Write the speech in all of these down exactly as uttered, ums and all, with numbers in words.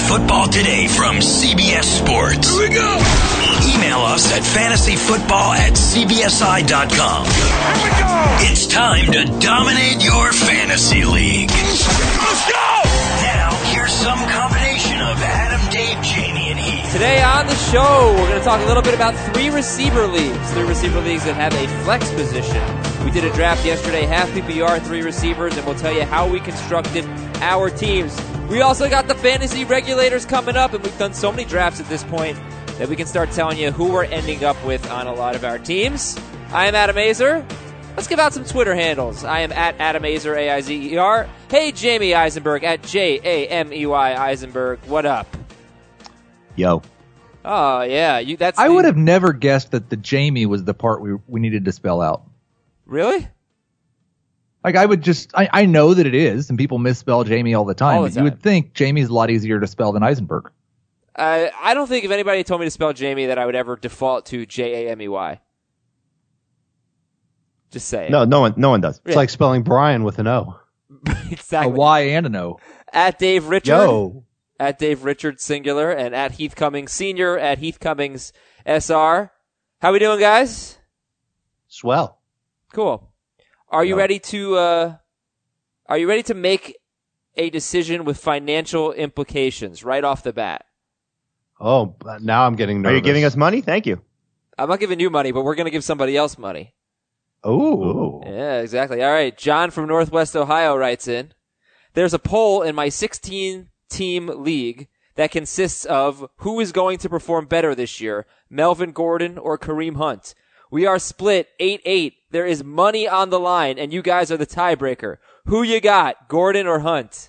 Football Today from C B S Sports. Here we go. Email us at fantasy football at c b s i dot com. Here we go. It's time to dominate your fantasy league. Let's go. Now, here's some combination of Adam, Dave, Jamie, and Heath. Today on the show, we're going to talk a little bit about three receiver leagues. Three receiver leagues that have a flex position. We did a draft yesterday, half P P R, three receivers, and we'll tell you how we constructed our teams. We also got the fantasy regulators coming up, and we've done so many drafts at this point that we can start telling you who we're ending up with on a lot of our teams. I am Adam Aizer. Let's give out some Twitter handles. I am at Adam Aizer, A I Z E R. Hey, Jamie Eisenberg, at J A M E Y Eisenberg. What up? Yo. Oh, yeah. You, that's I the, would have never guessed that the Jamie was the part we we needed to spell out. Really? Like, I would just, I, I know that it is, and people misspell Jamie all the time. All the but you would think Jamie's a lot easier to spell than Eisenberg. Uh, I don't think if anybody told me to spell Jamie that I would ever default to J A M E Y. Just say it. No, no one, no one does. Yeah. It's like spelling Brian with an O. Exactly. A Y and an O. At Dave Richard. Yo. At Dave Richard singular, and at Heath Cummings Senior, at Heath Cummings S R. How we doing, guys? Swell. Cool. Are you No. ready to? Uh, are you ready to make a decision with financial implications right off the bat? Oh, now I'm getting nervous. Are you giving us money? Thank you. I'm not giving you money, but we're going to give somebody else money. Ooh. Yeah, exactly. All right. John from Northwest Ohio writes in, there's a poll in my sixteen-team league that consists of who is going to perform better this year, Melvin Gordon or Kareem Hunt. We are split eight eight. There is money on the line, and you guys are the tiebreaker. Who you got, Gordon or Hunt?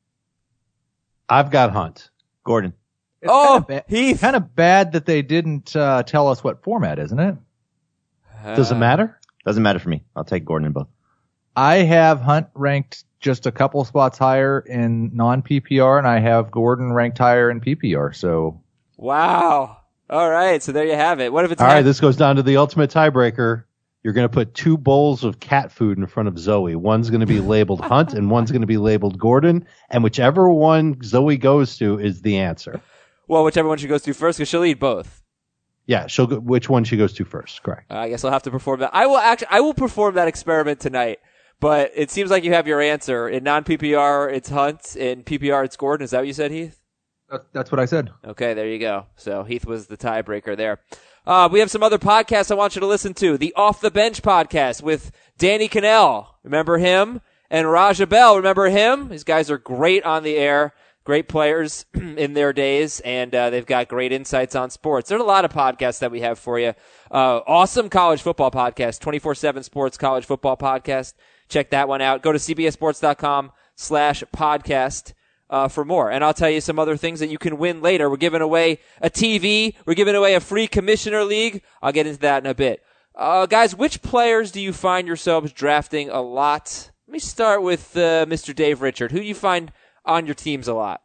I've got Hunt. Gordon. It's Oh, kind of Heath. kind of bad that they didn't uh, tell us what format, isn't it? Does it matter? Doesn't matter for me. I'll take Gordon in both. I have Hunt ranked just a couple spots higher in non-P P R, and I have Gordon ranked higher in P P R. So, Wow. All right, so there you have it. What if it's All half- right, this goes down to the ultimate tiebreaker. You're going to put two bowls of cat food in front of Zoe. One's going to be labeled Hunt, and one's going to be labeled Gordon. And whichever one Zoe goes to is the answer. Well, whichever one she goes to first, because she'll eat both. Yeah, she'll go, which one she goes to first. Correct. Uh, I guess I'll have to perform that. I will actually, I will perform that experiment tonight. But it seems like you have your answer. In non-P P R, it's Hunt. In P P R, it's Gordon. Is that what you said, Heath? that, that's what I said. Okay, there you go. So Heath was the tiebreaker there. Uh, we have some other podcasts I want you to listen to. The Off the Bench podcast with Danny Cannell. Remember him? And Raja Bell. Remember him? These guys are great on the air. Great players in their days, and uh, they've got great insights on sports. There's a lot of podcasts that we have for you. Uh, awesome college football podcast, twenty-four seven Sports College Football Podcast. Check that one out. Go to cbssports.com slash podcast uh, for more. And I'll tell you some other things that you can win later. We're giving away a T V. We're giving away a free commissioner league. I'll get into that in a bit. Uh, guys, which players do you find yourselves drafting a lot? Let me start with uh, Mister Dave Richard. Who do you find on your teams a lot?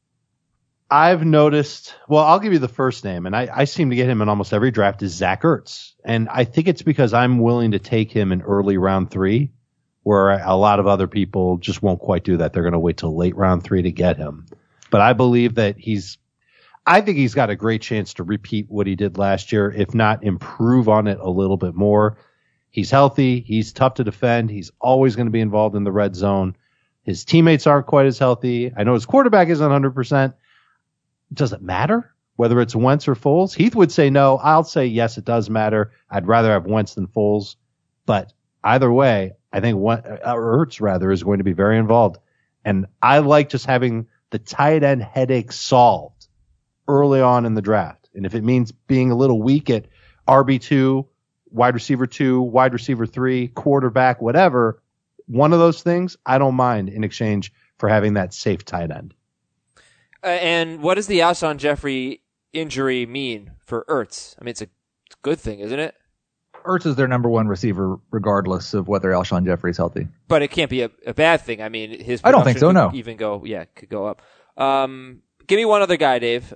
I've noticed, well, I'll give you the first name, and I, I seem to get him in almost every draft, is Zach Ertz. And I think it's because I'm willing to take him in early round three, where a lot of other people just won't quite do that. They're going to wait till late round three to get him. But I believe that he's, I think he's got a great chance to repeat what he did last year, if not improve on it a little bit more. He's healthy. He's tough to defend. He's always going to be involved in the red zone. His teammates aren't quite as healthy. I know his quarterback isn't one hundred percent. Does it matter whether it's Wentz or Foles? Heath would say no. I'll say yes, it does matter. I'd rather have Wentz than Foles. But either way, I think Ertz rather is going to be very involved. And I like just having the tight end headache solved early on in the draft. And if it means being a little weak at R B two, wide receiver two, wide receiver three, quarterback, whatever, one of those things, I don't mind in exchange for having that safe tight end. Uh, and what does the Alshon Jeffrey injury mean for Ertz? I mean, it's a good thing, isn't it? Ertz is their number one receiver, regardless of whether Alshon Jeffrey's healthy. But it can't be a, a bad thing. I mean, his I don't think so, production could no. even go, yeah, could go up. Um, give me one other guy, Dave.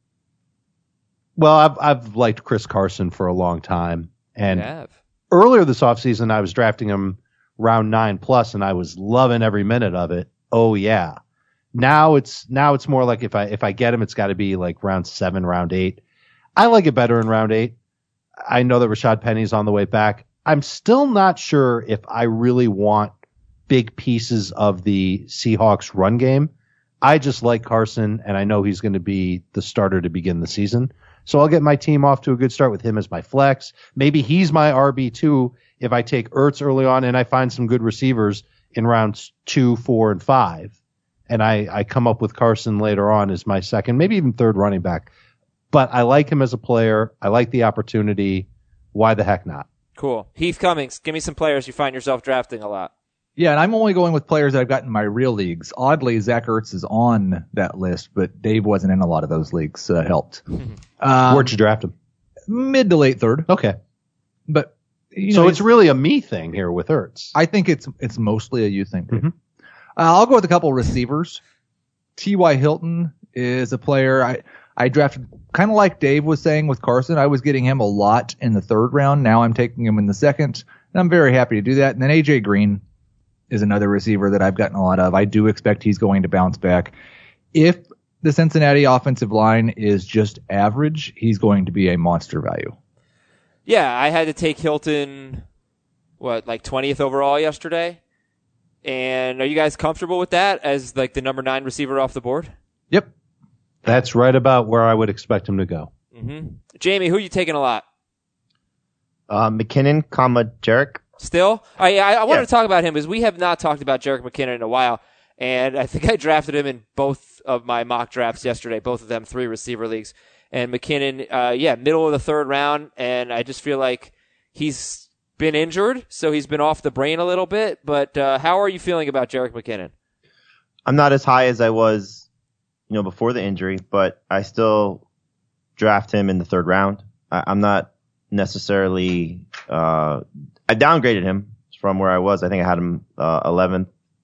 Well, I've I've liked Chris Carson for a long time, and You have. earlier this offseason, I was drafting him round nine plus, and I was loving every minute of it. Oh yeah, Now it's now it's more like if I if I get him, it's got to be like round seven, round eight. I like it better in round eight. I know that Rashad Penny's on the way back. I'm still not sure if I really want big pieces of the Seahawks run game. I just like Carson, and I know he's going to be the starter to begin the season. So I'll get my team off to a good start with him as my flex. Maybe he's my R B two if I take Ertz early on and I find some good receivers in rounds two, four, and five. And I, I come up with Carson later on as my second, maybe even third running back. But I like him as a player. I like the opportunity. Why the heck not? Cool. Heath Cummings, give me some players you find yourself drafting a lot. Yeah, and I'm only going with players that I've got in my real leagues. Oddly, Zach Ertz is on that list, but Dave wasn't in a lot of those leagues, so that helped. um, Where'd you draft him? Mid to late third. Okay. But you so know, it's really a me thing here with Ertz. I think it's it's mostly a you thing. Mm-hmm. Uh, I'll go with a couple receivers. T Y. Hilton is a player I, I drafted kind of like Dave was saying with Carson. I was getting him a lot in the third round. Now I'm taking him in the second, and I'm very happy to do that. And then A J Green is another receiver that I've gotten a lot of. I do expect he's going to bounce back. If the Cincinnati offensive line is just average, he's going to be a monster value. Yeah, I had to take Hilton, what, like twentieth overall yesterday? And are you guys comfortable with that as like the number nine receiver off the board? Yep. That's right about where I would expect him to go. Mm-hmm. Jamie, who are you taking a lot? Uh, McKinnon, comma, Jarek. Still? I, I, I wanted Yeah. to talk about him because we have not talked about Jerick McKinnon in a while. And I think I drafted him in both of my mock drafts yesterday, both of them three receiver leagues. And McKinnon, uh, yeah, middle of the third round. And I just feel like he's been injured, so he's been off the brain a little bit. But uh, how are you feeling about Jerick McKinnon? I'm not as high as I was, you know, before the injury, but I still draft him in the third round. I, I'm not necessarily, uh, I downgraded him from where I was. I think I had him, uh, eleventh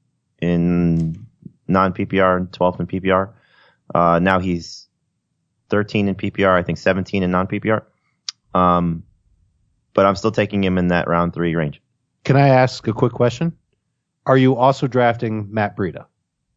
in non-P P R and twelfth in P P R. Uh, now he's thirteen in P P R, I think seventeen in non-P P R. Um, but I'm still taking him in that round three range. Can I ask a quick question? Are you also drafting Matt Breida?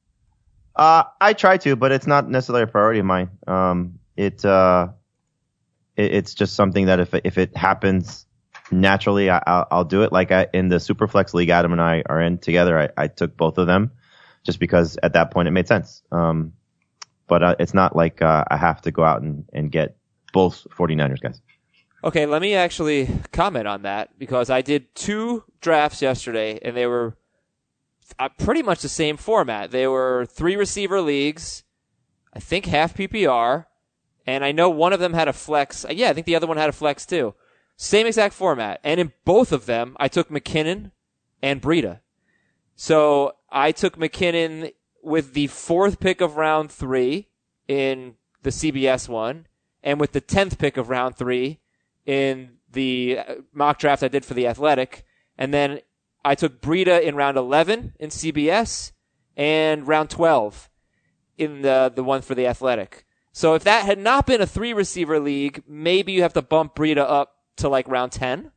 Uh, I try to, but it's not necessarily a priority of mine. Um, it, uh, it, it's just something that if, if it happens naturally, I, I'll, I'll do it. Like I, in the Superflex League, Adam and I are in together. I, I took both of them just because at that point it made sense. Um, but, uh, it's not like, uh, I have to go out and, and get both 49ers guys. Okay, let me actually comment on that because I did two drafts yesterday and they were uh, pretty much the same format. They were three receiver leagues, I think half P P R, and I know one of them had a flex. Yeah, I think the other one had a flex too. Same exact format. And in both of them, I took McKinnon and Breida. So I took McKinnon with the fourth pick of round three in the C B S one and with the tenth pick of round three in the mock draft I did for The Athletic. And then I took Breida in round eleven in C B S and round twelve in the, the one for The Athletic. So if that had not been a three receiver league, maybe you have to bump Breida up to like round ten.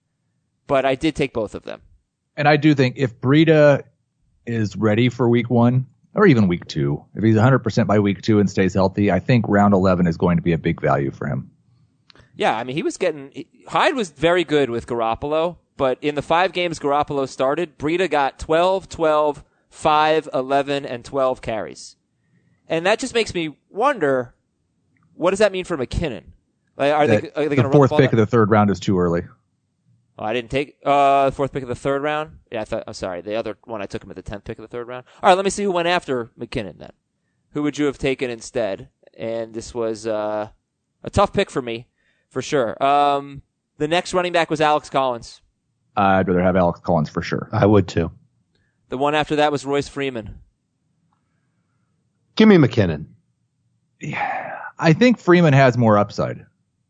But I did take both of them. And I do think if Breida is ready for week one or even week two, if he's one hundred percent by week two and stays healthy, I think round eleven is going to be a big value for him. Yeah, I mean, he was getting – Hyde was very good with Garoppolo, but in the five games Garoppolo started, Breida got twelve, twelve, five, eleven, and twelve carries. And that just makes me wonder, what does that mean for McKinnon? Like, are they, are they the going to fourth run the pick of the third round is too early. Oh, I didn't take uh the fourth pick of the third round? Yeah, I thought – I'm sorry. The other one, I took him at the tenth pick of the third round. All right, let me see who went after McKinnon then. Who would you have taken instead? And this was uh, a tough pick for me. For sure. Um, the next running back was Alex Collins. Uh, I'd rather have Alex Collins for sure. I would too. The one after that was Royce Freeman. Give me McKinnon. Yeah, I think Freeman has more upside.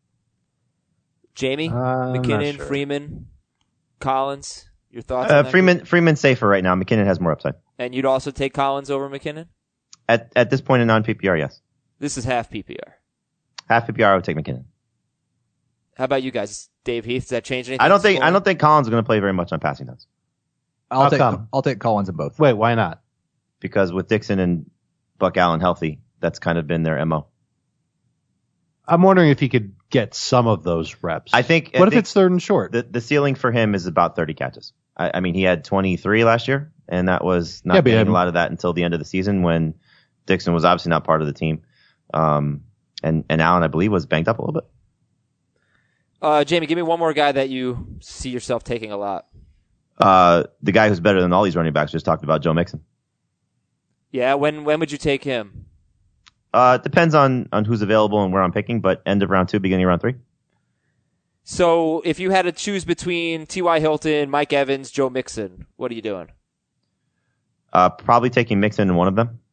Jamie, Uh, I'm not McKinnon, sure. Freeman, Collins. Your thoughts? on Uh, that? Freeman, Freeman's safer right now. McKinnon has more upside. And you'd also take Collins over McKinnon? At, at this point in non-P P R, yes. This is half P P R. Half P P R, I would take McKinnon. How about you guys, Dave Heath? Does that change anything? I don't think, I Scoring? don't think Collins is going to play very much on passing downs I'll How take come? I'll take Collins in both. Wait, why not? because with Dixon and Buck Allen healthy. That's kind of been their M O. I'm wondering if he could get some of those reps. I think. What I if think it's third and short? The, the ceiling for him is about thirty catches. I, I mean, he had twenty-three last year, and that was not Yeah, but he getting had- a lot of that until the end of the season when Dixon was obviously not part of the team. Um, and, and Allen, I believe, was banged up a little bit. Uh, Jamie, give me one more guy that you see yourself taking a lot. Uh, the guy who's better than all these running backs just talked about, Joe Mixon. Yeah, when when would you take him? Uh, it depends on, on who's available and where I'm picking, but end of round two, beginning of round three. So if you had to choose between T Y. Hilton, Mike Evans, Joe Mixon, what are you doing? Uh, probably taking Mixon in one of them.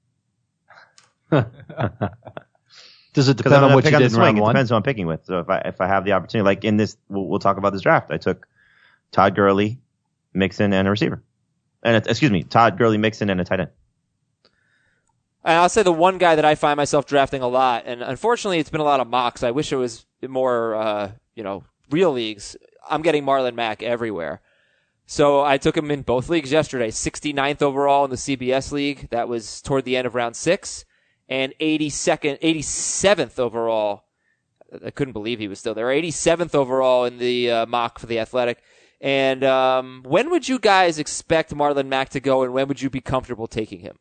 Does it Because depend I'm on going what to pick you on the did in swing. round It one? depends who I'm picking with. So if I if I have the opportunity, like in this, we'll, we'll talk about this draft. I took Todd Gurley, Mixon, and a receiver. And a, excuse me, Todd Gurley, Mixon, and a tight end. And I'll say the one guy that I find myself drafting a lot, and unfortunately it's been a lot of mocks. I wish it was more, uh, you know, real leagues. I'm getting Marlon Mack everywhere. So I took him in both leagues yesterday. sixty-ninth overall in the C B S league. That was toward the end of round six. And eighty-second, eighty-seventh overall. I couldn't believe he was still there. eighty-seventh overall in the uh, mock for the Athletic. And um, when would you guys expect Marlon Mack to go, and when would you be comfortable taking him?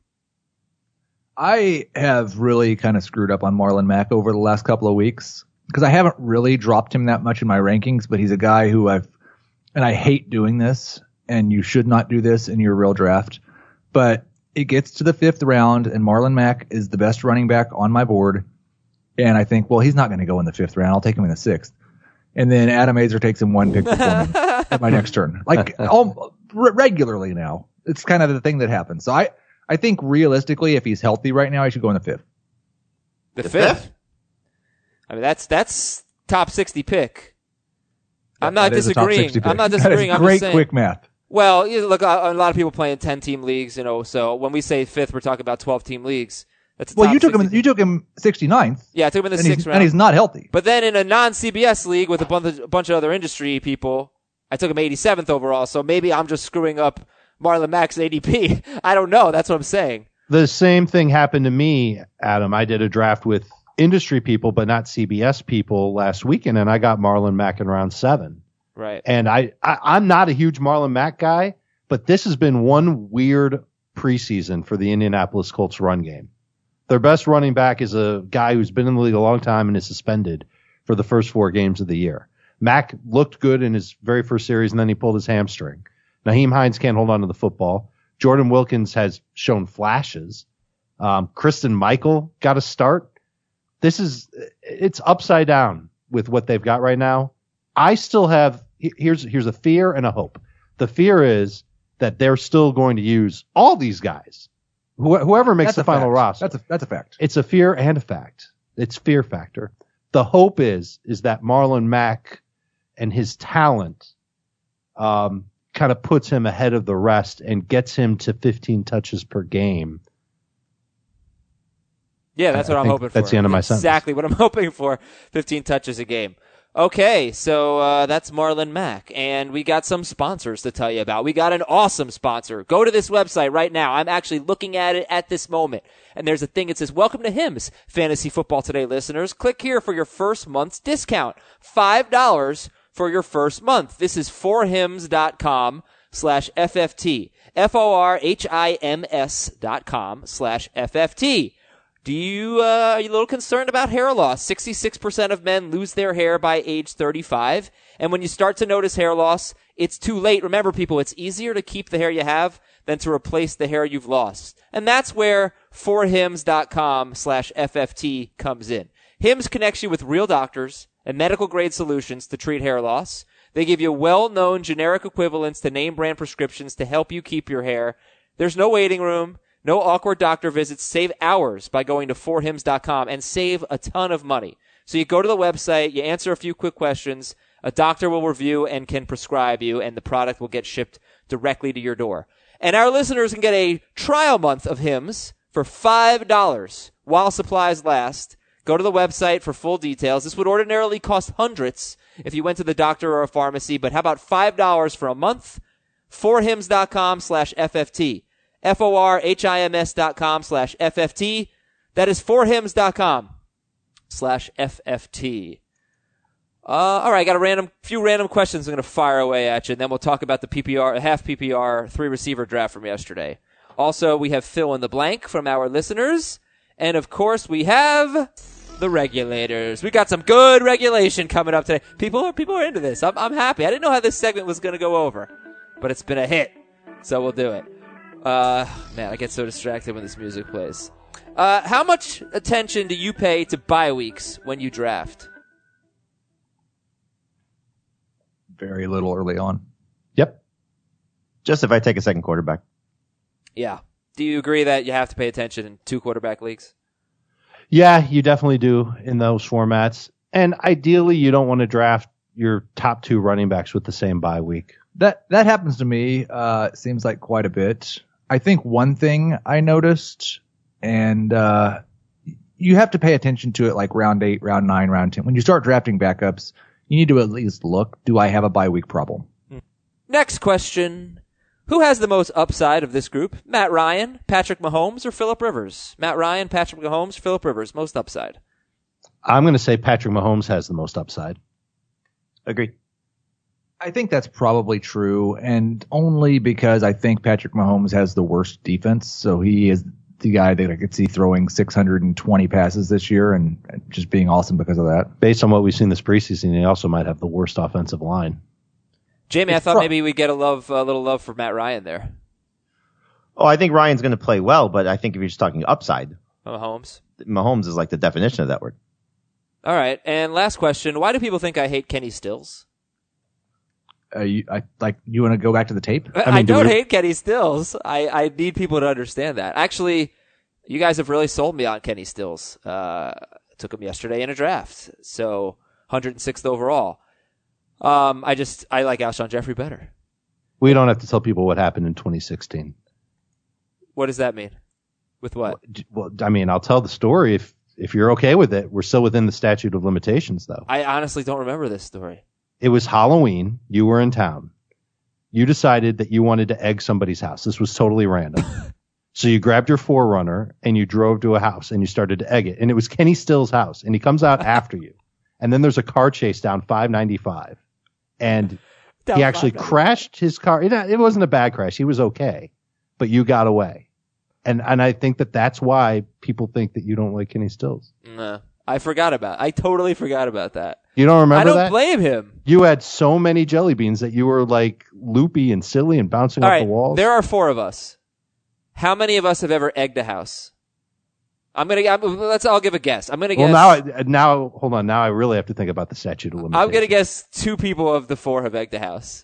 I have really kind of screwed up on Marlon Mack over the last couple of weeks because I haven't really dropped him that much in my rankings, but he's a guy who I've, and I hate doing this, and you should not do this in your real draft, but it gets to the fifth round, and Marlon Mack is the best running back on my board. And I think, well, he's not going to go in the fifth round. I'll take him in the sixth. And then Adam Azer takes him one pick before me at my next turn. Like, all, r- regularly now. It's kind of the thing that happens. So I, I think realistically, if he's healthy right now, he should go in the fifth. The, The fifth? fifth? I mean, that's that's top sixty pick. I'm not That is a top disagreeing. sixty pick. I'm not That is disagreeing. I'm great, just saying. quick math. Well, you know, look, a, a lot of people play in ten-team leagues, you know. So when we say fifth, we're talking about twelve-team leagues. That's a Well, top you took him. sixty You took him sixty-ninth. Yeah, I took him in the and sixth he's, round. and he's not healthy. But then in a non-C B S league with a bunch, of, a bunch of other industry people, I took him eighty-seventh overall. So maybe I'm just screwing up Marlon Mack's A D P. I don't know. That's what I'm saying. The same thing happened to me, Adam. I did a draft with industry people, but not C B S people last weekend, and I got Marlon Mack in round seven. Right. And I, I, I'm not a huge Marlon Mack guy, but this has been one weird preseason for the Indianapolis Colts run game. Their best running back is a guy who's been in the league a long time and is suspended for the first four games of the year. Mack looked good in his very first series, and then he pulled his hamstring. Naheem Hines can't hold on to the football. Jordan Wilkins has shown flashes. Um, Kristen Michael got a start. This is, it's upside down with what they've got right now. I still have, here's, here's a fear and a hope. The fear is that they're still going to use all these guys. Wh- whoever makes That's the a final fact. roster. That's a that's a fact. It's a fear and a fact. It's fear factor. The hope is, is that Marlon Mack and his talent, um, kind of puts him ahead of the rest and gets him to fifteen touches per game. Yeah, that's I what I'm think hoping for. that's the end of my sentence. Exactly what I'm hoping for. fifteen touches a game. Okay, so uh, that's Marlon Mack, and we got some sponsors to tell you about. We got an awesome sponsor. Go to this website right now. I'm actually looking at it at this moment, and there's a thing that says, Welcome to Hims, Fantasy Football Today listeners. Click here for your first month's discount. five dollars for your first month. This is forhims.com slash FFT. F O R H I M S dot com slash F F T. Do you, uh, are you a little concerned about hair loss? sixty-six percent of men lose their hair by age thirty-five. And when you start to notice hair loss, it's too late. Remember, people, it's easier to keep the hair you have than to replace the hair you've lost. And that's where forhims.com slash FFT comes in. Hims connects you with real doctors and medical grade solutions to treat hair loss. They give you well-known generic equivalents to name brand prescriptions to help you keep your hair. There's no waiting room. No awkward doctor visits. Save hours by going to forhims dot com and save a ton of money. So you go to the website, you answer a few quick questions, a doctor will review and can prescribe you, and the product will get shipped directly to your door. And our listeners can get a trial month of Hims for five dollars while supplies last. Go to the website for full details. This would ordinarily cost hundreds if you went to the doctor or a pharmacy, but how about five dollars for a month? forhims dot com slash F F T. F O R H I M S dot com slash F F T. That is forhims.com slash FFT. Uh, all right, got a random, few random questions I'm going to fire away at you, and then we'll talk about the P P R, half P P R, three receiver draft from yesterday. Also, we have fill in the blank from our listeners, and of course, we have the regulators. We got some good regulation coming up today. People are people are into this. I'm I'm happy. I didn't know how this segment was going to go over, but it's been a hit, so we'll do it. Uh, man, I get so distracted when this music plays. Uh, how much attention do you pay to bye weeks when you draft? Very little early on. Yep. Just if I take a second quarterback. Yeah. Do you agree that you have to pay attention in two quarterback leagues? Yeah, you definitely do in those formats. And ideally, you don't want to draft your top two running backs with the same bye week. That that happens to me. Uh, it seems like quite a bit. I think one thing I noticed, and uh, you have to pay attention to it like round eight, round nine, round ten. When you start drafting backups, you need to at least look, do I have a bye week problem? Next question. Who has the most upside of this group? Matt Ryan, Patrick Mahomes, or Phillip Rivers? Matt Ryan, Patrick Mahomes, Phillip Rivers, most upside. I'm going to say Patrick Mahomes has the most upside. Agree. I think that's probably true, and only because I think Patrick Mahomes has the worst defense, so he is the guy that I could see throwing six hundred twenty passes this year and just being awesome because of that. Based on what we've seen this preseason, he also might have the worst offensive line. Jamie, I thought maybe we'd get a love, a little love for Matt Ryan there. Oh, I think Ryan's going to play well, but I think if you're just talking upside, Mahomes. Mahomes is like the definition of that word. All right, and last question. Why do people think I hate Kenny Stills? Uh, you, I, like, you want to go back to the tape? I, mean, I do don't we- hate Kenny Stills. I, I need people to understand that. Actually, you guys have really sold me on Kenny Stills. Uh, took him yesterday in a draft, so one hundred sixth overall. Um, I just, I like Alshon Jeffrey better. We don't have to tell people what happened in twenty sixteen. What does that mean? With what? Well, I mean, I'll tell the story if if you're okay with it. We're still within the statute of limitations, though. I honestly don't remember this story. It was Halloween. You were in town. You decided that you wanted to egg somebody's house. This was totally random. So you grabbed your Forerunner and you drove to a house and you started to egg it. And it was Kenny Stills' house. And he comes out after you. And then there's a car chase down five ninety-five. And Down he actually five crashed his car. It, it wasn't a bad crash. He was okay. But you got away. And and I think that that's why people think that you don't like Kenny Stills. Nah, I forgot about. I totally forgot about that. You don't remember I don't that? blame him. You had so many jelly beans that you were like loopy and silly and bouncing All off right, the walls. there are four of us. How many of us have ever egged a house? I'm gonna. I'm, let's all give a guess. I'm gonna guess. well, now, I- now, hold on. Now I really have to think about the statute of limitations. I'm gonna guess two people of the four have egged a house.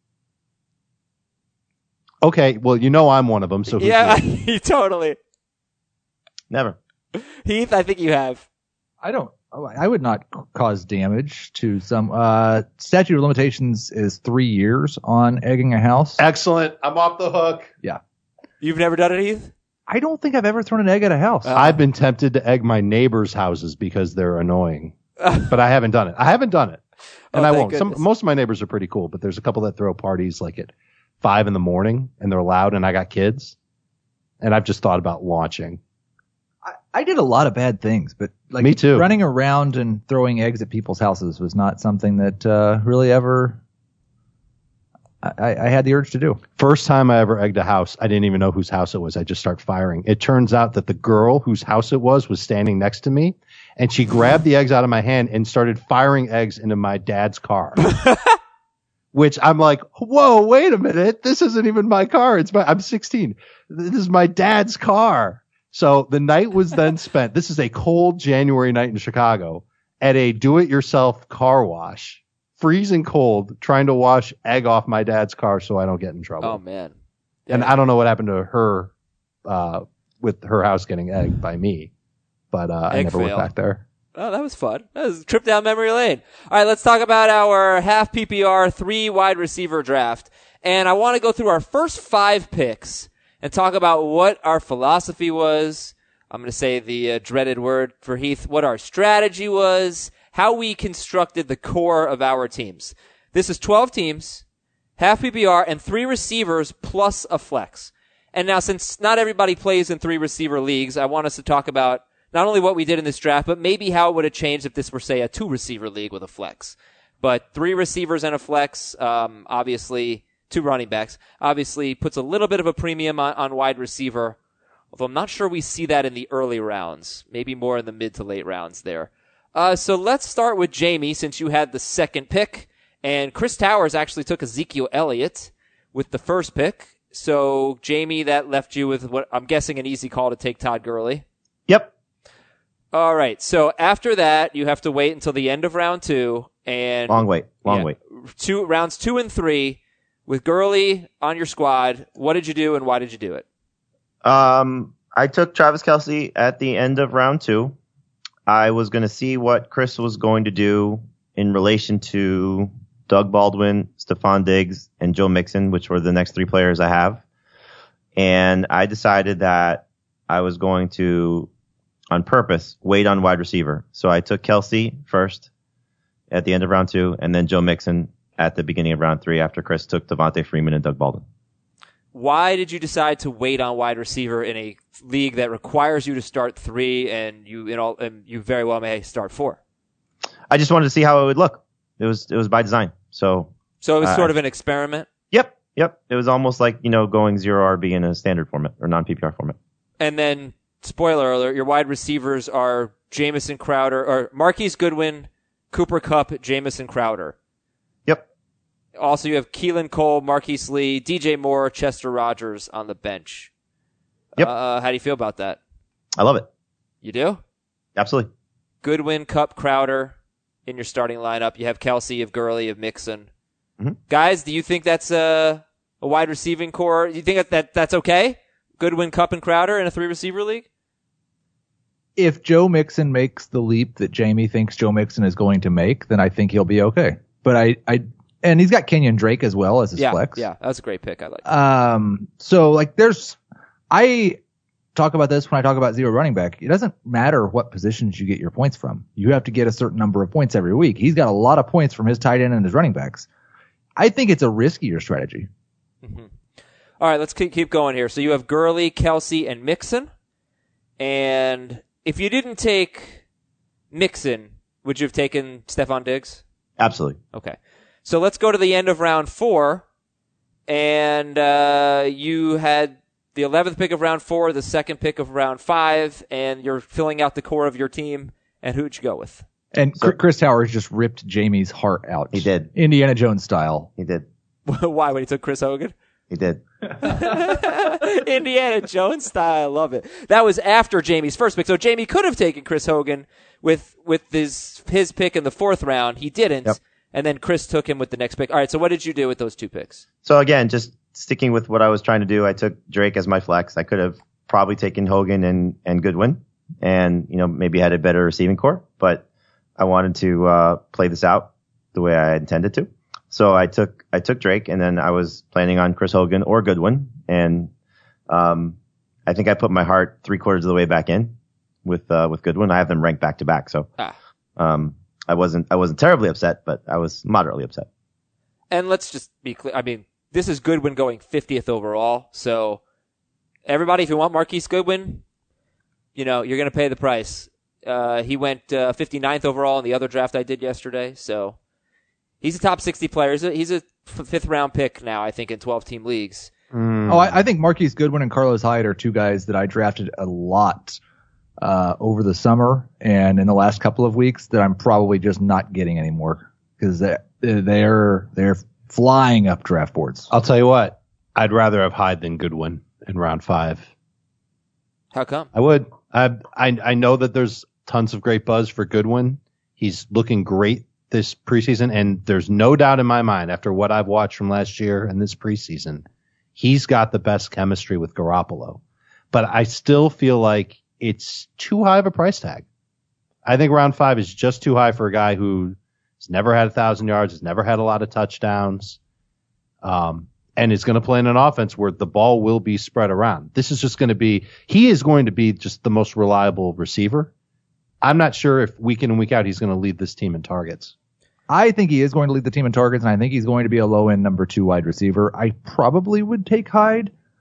Okay, well, you know I'm one of them. So who's Yeah, the- totally. Never. Heath, I think you have. I don't. I would not c- cause damage to some. Uh, statute of limitations is three years on egging a house. Excellent. I'm off the hook. Yeah. You've never done it, Heath? I don't think I've ever thrown an egg at a house. Uh, I've been tempted to egg my neighbors' houses because they're annoying, but I haven't done it. I haven't done it, and Oh, I thank won't. Some, goodness. most of my neighbors are pretty cool, but there's a couple that throw parties like at five in the morning, and they're loud, and I got kids, and I've just thought about launching. I, I did a lot of bad things, but like Me too. running around and throwing eggs at people's houses was not something that uh, really ever I, I had the urge to do. First time I ever egged a house, I didn't even know whose house it was. I just start firing. It turns out that the girl whose house it was was standing next to me, and she grabbed the eggs out of my hand and started firing eggs into my dad's car. Which I'm like, whoa, wait a minute. This isn't even my car. It's my, I'm sixteen. This is my dad's car. So the night was then spent. This is a cold January night in Chicago at a do-it-yourself car wash. Freezing cold, trying to wash egg off my dad's car so I don't get in trouble. Oh man. And Yeah. I don't know what happened to her uh, with her house getting egged by me, but uh, I Egg never fail. went back there. Oh, that was fun. That was a trip down memory lane. All right, let's talk about our half P P R three wide receiver draft. And I want to go through our first five picks and talk about what our philosophy was. I'm going to say the uh, dreaded word for Heath, what our strategy was, how we constructed the core of our teams. This is twelve teams, half P P R, and three receivers plus a flex. And now, since not everybody plays in three receiver leagues, I want us to talk about not only what we did in this draft, but maybe how it would have changed if this were, say, a two-receiver league with a flex. But three receivers and a flex, um, obviously, two running backs, obviously puts a little bit of a premium on, on wide receiver, although I'm not sure we see that in the early rounds, maybe more in the mid to late rounds there. Uh, so let's start with Jamie, since you had the second pick, and Chris Towers actually took Ezekiel Elliott with the first pick. So, Jamie, that left you with what I'm guessing an easy call to take Todd Gurley. Yep. All right. So, after that, you have to wait until the end of round two. And Long wait. Long yeah, wait. Two rounds two and three with Gurley on your squad. What did you do and why did you do it? Um, I took Travis Kelce at the end of round two. I was going to see what Chris was going to do in relation to Doug Baldwin, Stephon Diggs, and Joe Mixon, which were the next three players I have. And I decided that I was going to, on purpose, wait on wide receiver. So I took Kelce first at the end of round two, and then Joe Mixon at the beginning of round three after Chris took Devontae Freeman and Doug Baldwin. Why did you decide to wait on wide receiver in a league that requires you to start three and you, in all, and you very well may start four? I just wanted to see how it would look. It was, it was by design. So, so it was uh, sort of an experiment. Yep. Yep. It was almost like, you know, going zero R B in a standard format or non P P R format. And then, spoiler alert, your wide receivers are Jamison Crowder, or Marquise Goodwin, Cooper Kupp, Jamison Crowder. Yep. Also, you have Keelan Cole, Marquise Lee, D J Moore, Chester Rogers on the bench. Yep. Uh, how do you feel about that? I love it. You do? Absolutely. Goodwin, Kupp, Crowder in your starting lineup. You have Kelce, you have Gurley, you have Mixon. Mm-hmm. Guys, do you think that's a, a wide receiving core? Do you think that, that that's okay? Goodwin, Kupp, and Crowder in a three receiver league? If Joe Mixon makes the leap that Jamie thinks Joe Mixon is going to make, then I think he'll be okay. But I, I, and he's got Kenyon Drake as well as his yeah, flex. Yeah, that's a great pick. I like that. Um, so like there's, I talk about this when I talk about zero running back. It doesn't matter what positions you get your points from. You have to get a certain number of points every week. He's got a lot of points from his tight end and his running backs. I think it's a riskier strategy. Mm-hmm. All right, let's keep, keep going here. So you have Gurley, Kelce, and Mixon. And if you didn't take Mixon, would you have taken Stephon Diggs? Absolutely. Okay. So let's go to the end of round four. And uh, you had the eleventh pick of round four, the second pick of round five, and you're filling out the core of your team. And who'd you go with? And So- Chris Towers just ripped Jamie's heart out. He did. Indiana Jones style. He did. Why, when he took Chris Hogan? He did. Indiana Jones style. I love it. That was after Jamie's first pick. So Jamie could have taken Chris Hogan with with his his pick in the fourth round. He didn't. Yep. And then Chris took him with the next pick. All right, so what did you do with those two picks? So again, just sticking with what I was trying to do, I took Drake as my flex. I could have probably taken Hogan and, and Goodwin and, you know, maybe had a better receiving core, but I wanted to uh, play this out the way I intended to. So I took, I took Drake, and then I was planning on Chris Hogan or Goodwin. And, um, I think I put my heart three quarters of the way back in with, uh, with Goodwin. I have them ranked back to back. So, Ah. um, I wasn't, I wasn't terribly upset, but I was moderately upset. And let's just be clear. I mean, this is Goodwin going fiftieth overall. So everybody, if you want Marquise Goodwin, you know, you're going to pay the price. Uh, he went uh, fifty-ninth overall in the other draft I did yesterday. So he's a top sixty player. He's a, he's a fifth round pick now, I think, in twelve team leagues. Mm. Oh, I, I think Marquise Goodwin and Carlos Hyde are two guys that I drafted a lot uh, over the summer and in the last couple of weeks that I'm probably just not getting anymore because they, they're they're flying up draft boards. I'll tell you what, I'd rather have Hyde than Goodwin in round five. How come? I would. I I, I know that there's tons of great buzz for Goodwin. He's looking great this preseason, and there's no doubt in my mind after what I've watched from last year and this preseason, he's got the best chemistry with Garoppolo. But I still feel like it's too high of a price tag. I think round five is just too high for a guy who's never had a thousand yards, has never had a lot of touchdowns, um, and is going to play in an offense where the ball will be spread around. This is just going to be, he is going to be just the most reliable receiver. I'm not sure if week in and week out he's going to lead this team in targets. I think he is going to lead the team in targets, and I think he's going to be a low-end number two wide receiver. I probably would take Hyde.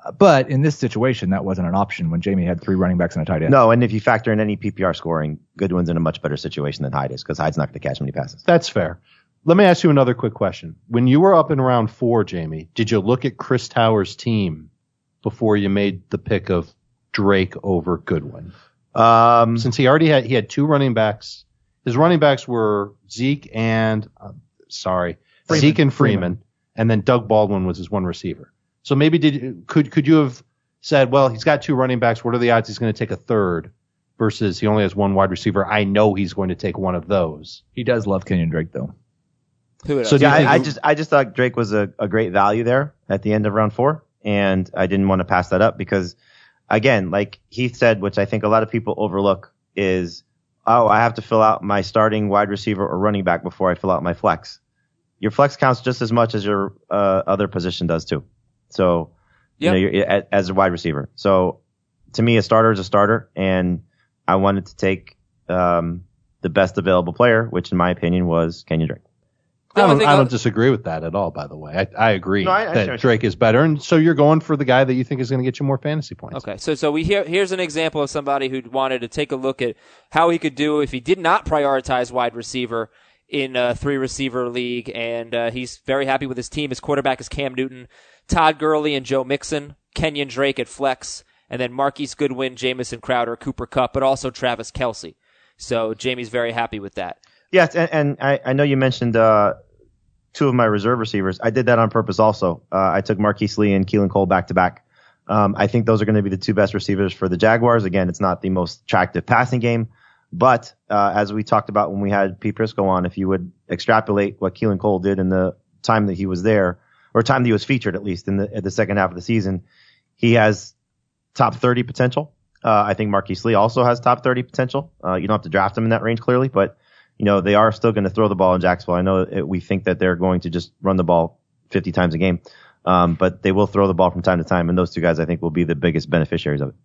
But in this situation, that wasn't an option when Jamie had three running backs and a tight end. No, and if you factor in any P P R scoring, Goodwin's in a much better situation than Hyde is because Hyde's not going to catch many passes. That's fair. Let me ask you another quick question. When you were up in round four, Jamie, did you look at Chris Towers' team before you made the pick of Drake over Goodwin? Um, Since he already had, he had two running backs. His running backs were Zeke and, uh, sorry, Freeman. Zeke and Freeman, Freeman. and then Doug Baldwin was his one receiver. So maybe did could could you have said, well, he's got two running backs. What are the odds he's going to take a third versus he only has one wide receiver? I know he's going to take one of those. He does love Kenyon Drake, though. Who would So do you yeah, think I, I just I just thought Drake was a, a great value there at the end of round four, and I didn't want to pass that up because, again, like Heath said, which I think a lot of people overlook is, oh, I have to fill out my starting wide receiver or running back before I fill out my flex. Your flex counts just as much as your uh, other position does too. So, Yep. you know, you're, as a wide receiver. So, to me, a starter is a starter, and I wanted to take um, the best available player, which in my opinion was Kenyon Drake. The I only don't, thing I I'll- don't disagree with that at all, by the way. I, I agree No, I- I that understand. Drake is better, and so you're going for the guy that you think is going to get you more fantasy points. Okay, so so we hear here's an example of somebody who wanted to take a look at how he could do if he did not prioritize wide receiver in a three receiver league, and uh, he's very happy with his team. His quarterback is Cam Newton, Todd Gurley, and Joe Mixon, Kenyon Drake at flex, and then Marquise Goodwin, Jamison Crowder, Cooper Kupp, but also Travis Kelce. So Jamie's very happy with that. Yes, and, and I, I know you mentioned uh, two of my reserve receivers. I did that on purpose also. Uh, I took Marquise Lee and Keelan Cole back to back. Um, I think those are going to be the two best receivers for the Jaguars. Again, it's not the most attractive passing game, but uh, as we talked about when we had Pete Prisco on, if you would extrapolate what Keelan Cole did in the time that he was there, or time that he was featured at least in the, at the second half of the season, he has top thirty potential. Uh, I think Marquise Lee also has top thirty potential. Uh, you don't have to draft him in that range clearly, but you know, they are still going to throw the ball in Jacksonville. I know it, we think that they're going to just run the ball fifty times a game. Um, but they will throw the ball from time to time. And those two guys, I think, will be the biggest beneficiaries of it.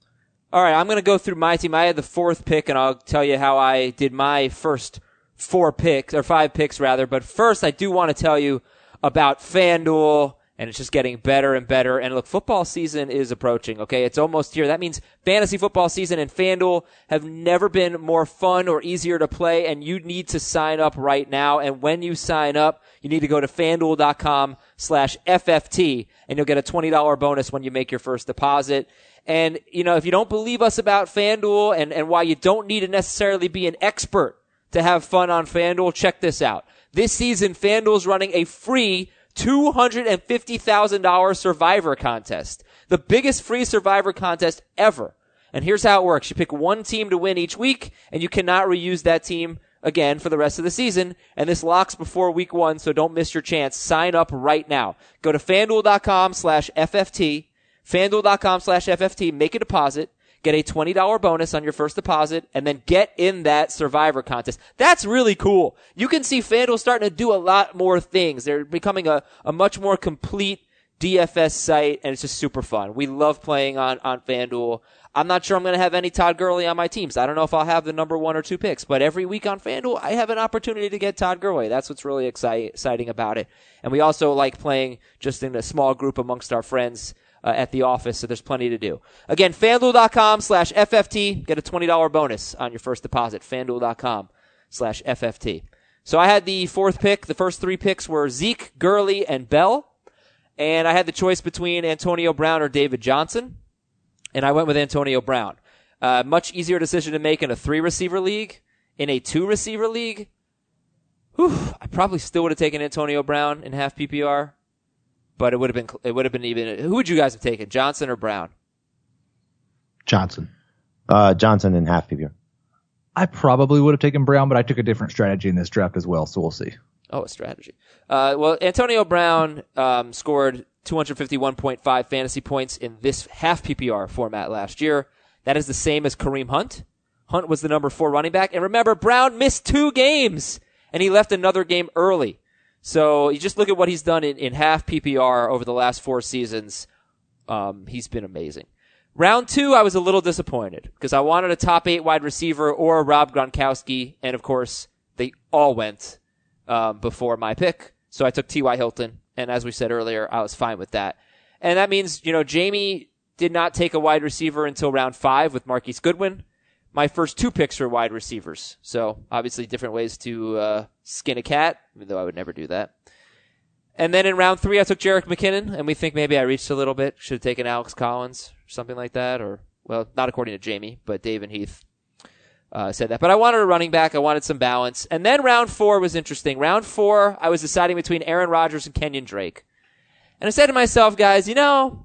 All right, I'm going to go through my team. I had the fourth pick, and I'll tell you how I did my first four picks, or five picks rather. But first, I do want to tell you about FanDuel, and it's just getting better and better. And look, football season is approaching, okay? It's almost here. That means fantasy football season and FanDuel have never been more fun or easier to play, and you need to sign up right now. And when you sign up, you need to go to FanDuel.com slash FFT, and you'll get a twenty dollars bonus when you make your first deposit. And, you know, if you don't believe us about FanDuel and, and why you don't need to necessarily be an expert to have fun on FanDuel, check this out. This season, FanDuel's running a free two hundred fifty thousand dollars Survivor contest. The biggest free Survivor contest ever. And here's how it works. You pick one team to win each week, and you cannot reuse that team again for the rest of the season. And this locks before week one, so don't miss your chance. Sign up right now. Go to FanDuel.com slash FFT. FanDuel.com slash FFT. Make a deposit. Get a twenty dollars bonus on your first deposit, and then get in that Survivor contest. That's really cool. You can see FanDuel starting to do a lot more things. They're becoming a, a much more complete D F S site, and it's just super fun. We love playing on, on FanDuel. I'm not sure I'm going to have any Todd Gurley on my teams. I don't know if I'll have the number one or two picks, but every week on FanDuel, I have an opportunity to get Todd Gurley. That's what's really exci- exciting about it. And we also like playing just in a small group amongst our friends Uh, at the office, so there's plenty to do. Again, FanDuel.com slash FFT. Get a twenty dollars bonus on your first deposit. FanDuel.com slash FFT. So I had the fourth pick. The first three picks were Zeke, Gurley, and Bell. And I had the choice between Antonio Brown or David Johnson. And I went with Antonio Brown. Uh, much easier decision to make in a three-receiver league. In a two-receiver league, whew, I probably still would have taken Antonio Brown in half P P R. But it would have been, it would have been even, who would you guys have taken, Johnson or Brown? Johnson. Uh, Johnson in half P P R. I probably would have taken Brown, but I took a different strategy in this draft as well, so we'll see. Oh, a strategy. Uh, well, Antonio Brown, um, scored two hundred fifty-one point five fantasy points in this half P P R format last year. That is the same as Kareem Hunt. Hunt was the number four running back. And remember, Brown missed two games, and he left another game early. So you just look at what he's done in, in half P P R over the last four seasons. Um, he's been amazing. Round two, I was a little disappointed because I wanted a top eight wide receiver or Rob Gronkowski. And of course, they all went, um, before my pick. So I took T Y Hilton. And as we said earlier, I was fine with that. And that means, you know, Jamie did not take a wide receiver until round five with Marquise Goodwin. My first two picks were wide receivers. So obviously different ways to uh, skin a cat, even though I would never do that. And then in round three, I took Jerick McKinnon, and we think maybe I reached a little bit. Should have taken Alex Collins or something like that. Or, well, not according to Jamie, but Dave and Heath uh, said that. But I wanted a running back. I wanted some balance. And then round four was interesting. Round four, I was deciding between Aaron Rodgers and Kenyon Drake. And I said to myself, guys, you know,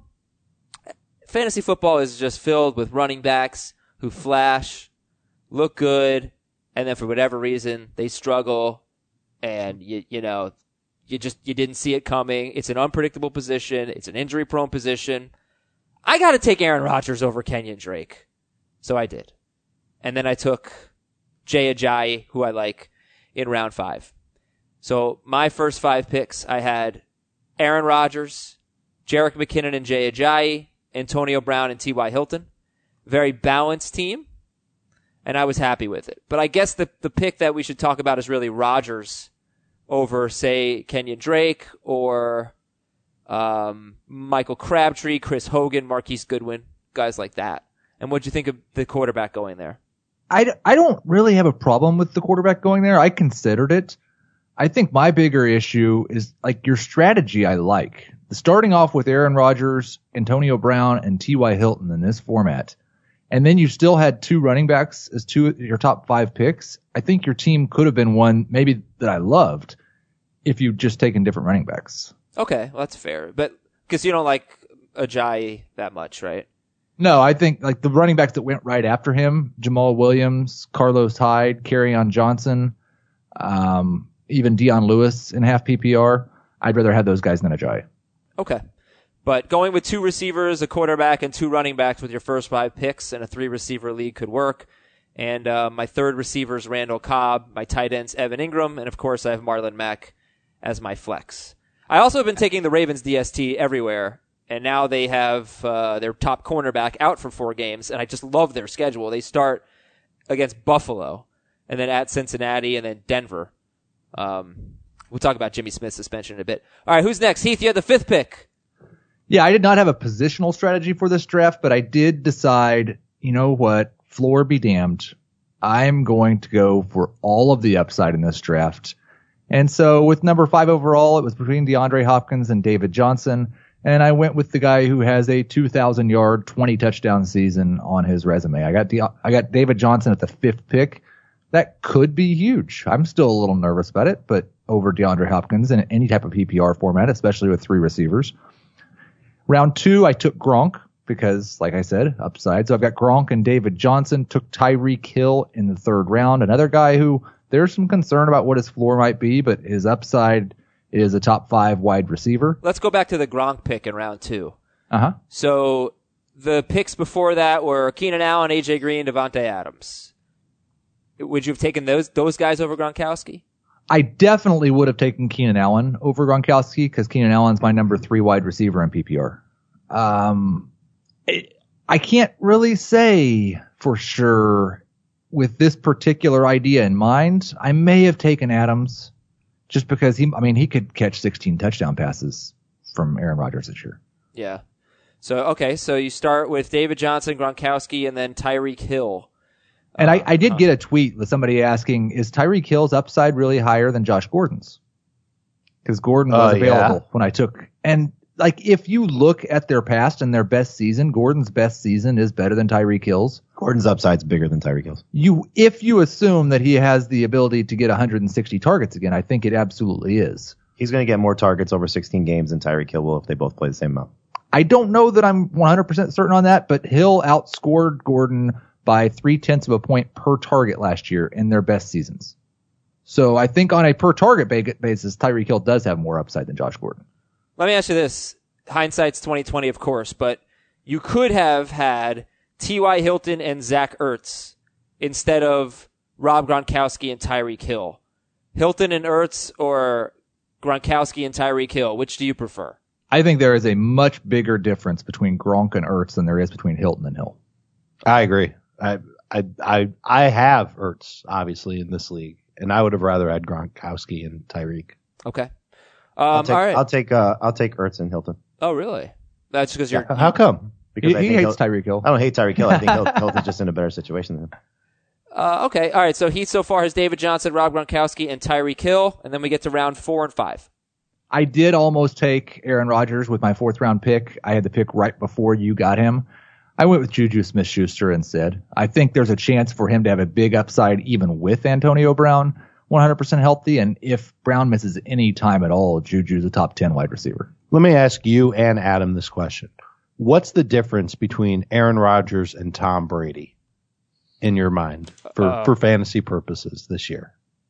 fantasy football is just filled with running backs who flash, look good, and then for whatever reason, they struggle, and, you, you know, You just, you didn't see it coming. It's an unpredictable position. It's an injury prone position. I got to take Aaron Rodgers over Kenyon Drake. So I did. And then I took Jay Ajayi, who I like, in round five. So my first five picks, I had Aaron Rodgers, Jerick McKinnon and Jay Ajayi, Antonio Brown and T Y. Hilton. Very balanced team. And I was happy with it. But I guess the, the pick that we should talk about is really Rodgers over, say, Kenyon Drake or um, Michael Crabtree, Chris Hogan, Marquise Goodwin, guys like that. And what'd you think of the quarterback going there? I, I don't really have a problem with the quarterback going there. I considered it. I think my bigger issue is like your strategy I like. Starting off with Aaron Rodgers, Antonio Brown, and T Y. Hilton in this format. And then you still had two running backs as two of your top five picks. I think your team could have been one maybe that I loved if you'd just taken different running backs. Okay, well, that's fair. But because you don't like Ajayi that much, right? No, I think like the running backs that went right after him, Jamal Williams, Carlos Hyde, Kerryon Johnson, um, even Dion Lewis in half P P R, I'd rather have those guys than Ajayi. Okay. But going with two receivers, a quarterback, and two running backs with your first five picks in a three-receiver league could work. And uh, my third receiver is Randall Cobb. My tight end's Evan Ingram. And, of course, I have Marlon Mack as my flex. I also have been taking the Ravens D S T everywhere. And now they have uh, their top cornerback out for four games. And I just love their schedule. They start against Buffalo, and then at Cincinnati, and then Denver. Um, we'll talk about Jimmy Smith's suspension in a bit. All right, who's next? Heath, you had the fifth pick. Yeah, I did not have a positional strategy for this draft, but I did decide, you know what, floor be damned. I'm going to go for all of the upside in this draft. And so with number five overall, it was between DeAndre Hopkins and David Johnson. And I went with the guy who has a two thousand yard, twenty touchdown season on his resume. I got De- I got David Johnson at the fifth pick. That could be huge. I'm still a little nervous about it, but over DeAndre Hopkins in any type of P P R format, especially with three receivers. Round two, I took Gronk because, like I said, upside. So I've got Gronk and David Johnson. Took Tyreek Hill in the third round. Another guy who there's some concern about what his floor might be, but his upside is a top five wide receiver. Let's go back to the Gronk pick in round two. Uh-huh. So the picks before that were Keenan Allen, A J Green, Devontae Adams. Would you have taken those those guys over Gronkowski? I definitely would have taken Keenan Allen over Gronkowski because Keenan Allen's my number three wide receiver in P P R. Um, it, I can't really say for sure with this particular idea in mind. I may have taken Adams just because he, I mean, he could catch sixteen touchdown passes from Aaron Rodgers this year. Yeah. So, okay. So you start with David Johnson, Gronkowski, and then Tyreek Hill. And I, I did get a tweet with somebody asking, is Tyreek Hill's upside really higher than Josh Gordon's? Because Gordon was uh, available yeah. when I took. And like, if you look at their past and their best season, Gordon's best season is better than Tyreek Hill's. Gordon's upside's bigger than Tyreek Hill's. You, if you assume that he has the ability to get one hundred sixty targets again, I think it absolutely is. He's going to get more targets over sixteen games than Tyreek Hill will if they both play the same amount. I don't know that I'm one hundred percent certain on that, but Hill outscored Gordon by three-tenths of a point per target last year in their best seasons. So I think on a per-target basis, Tyreek Hill does have more upside than Josh Gordon. Let me ask you this. Hindsight's twenty twenty, of course, but you could have had T Y. Hilton and Zach Ertz instead of Rob Gronkowski and Tyreek Hill. Hilton and Ertz or Gronkowski and Tyreek Hill, which do you prefer? I think there is a much bigger difference between Gronk and Ertz than there is between Hilton and Hill. I agree. I I I I have Ertz obviously in this league, and I would have rather had Gronkowski and Tyreek. Okay. Um, I'll take, all right. I'll take uh, I'll take Ertz and Hilton. Oh, really? That's because you're. How come? Because He, I he think hates Hil- Tyreek Hill. I don't hate Tyreek Hill. I think Hil- Hilton's just in a better situation than him. Uh, okay, all right. So Heath so far has David Johnson, Rob Gronkowski, and Tyreek Hill, and then we get to round four and five. I did almost take Aaron Rodgers with my fourth round pick. I had the pick right before you got him. I went with Juju Smith-Schuster instead. I think there's a chance for him to have a big upside even with Antonio Brown one hundred percent healthy. And if Brown misses any time at all, Juju's a top ten wide receiver. Let me ask you and Adam this question. What''s the difference between Aaron Rodgers and Tom Brady in your mind for, Uh, for fantasy purposes this year?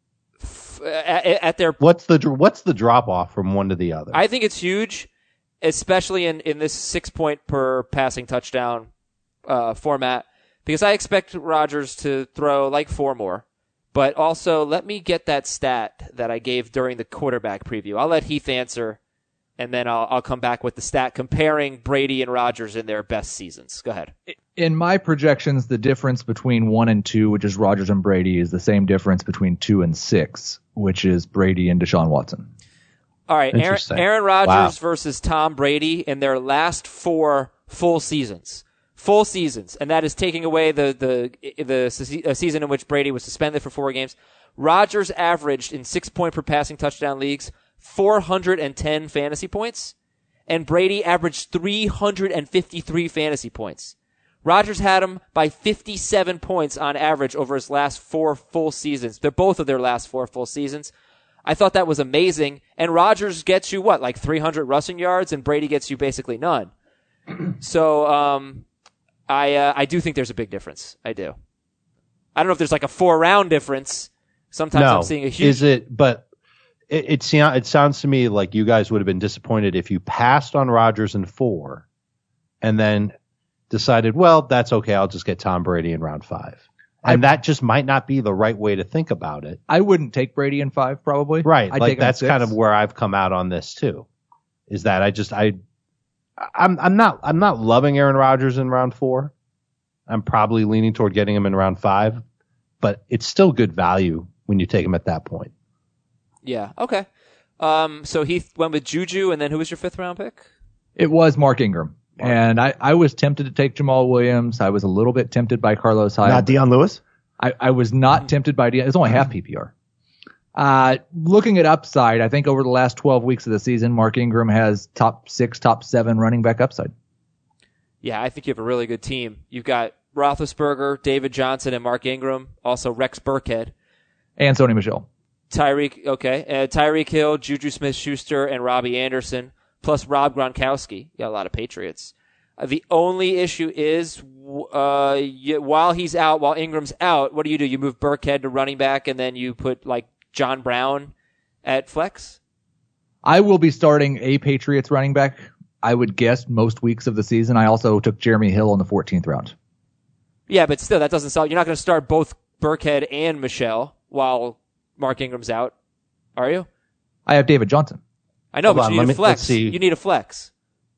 At, at their, What's the what's the drop off from one to the other? I think it's huge, especially in, in this six point per passing touchdown uh, format, because I expect Rodgers to throw like four more. But also, let me get that stat that I gave during the quarterback preview. I'll let Heath answer, and then I'll I'll come back with the stat comparing Brady and Rodgers in their best seasons. Go ahead. In my projections, the difference between one and two, which is Rodgers and Brady, is the same difference between two and six, which is Brady and Deshaun Watson. All right, Aaron, Interesting. Aaron Rodgers Wow. versus Tom Brady in their last four full seasons. Full seasons, and that is taking away the the the se- season in which Brady was suspended for four games. Rodgers averaged in six point per passing touchdown leagues four hundred ten fantasy points, and Brady averaged three hundred fifty-three fantasy points. Rodgers had him by fifty-seven points on average over his last four full seasons. They're both of their last four full seasons. I thought that was amazing. And Rodgers gets you what, like three hundred rushing yards, and Brady gets you basically none. So, um, I uh, I do think there's a big difference. I do. I don't know if there's like a four round difference. Sometimes no, I'm seeing a huge. is it? But it it, sou- it sounds to me like you guys would have been disappointed if you passed on Rodgers in four, and then decided, well, that's okay. I'll just get Tom Brady in round five, and I- that just might not be the right way to think about it. I wouldn't take Brady in five, probably. Right, I'd like take him in that's six. kind of where I've come out on this too. Is that I just I, I'm I'm not I'm not loving Aaron Rodgers in round four. I'm probably leaning toward getting him in round five, but it's still good value when you take him at that point. Yeah. Okay. Um. So he went with Juju, and then who was your fifth round pick? It was Mark Ingram. And I, I was tempted to take Jamal Williams. I was a little bit tempted by Carlos Hyde. Not Deion Lewis? I, I was not tempted by Deion. It's only half P P R. Uh, looking at upside, I think over the last twelve weeks of the season, Mark Ingram has top six, top seven running back upside. Yeah, I think you have a really good team. You've got Roethlisberger, David Johnson, and Mark Ingram. Also Rex Burkhead. And Sony Michel. Tyreek, okay. Uh, Tyreek Hill, Juju Smith-Schuster, and Robbie Anderson, plus Rob Gronkowski. You got a lot of Patriots. Uh, the only issue is, uh, you, while he's out, while Ingram's out, what do you do? You move Burkhead to running back, and then you put, like, John Brown at flex? I will be starting a Patriots running back, I would guess, most weeks of the season. I also took Jeremy Hill in the fourteenth round. Yeah, but still, that doesn't solve. You're not going to start both Burkhead and Michelle while Mark Ingram's out, are you? I have David Johnson. I know, Hold but on, you let need me- a flex. let's see. You need a flex.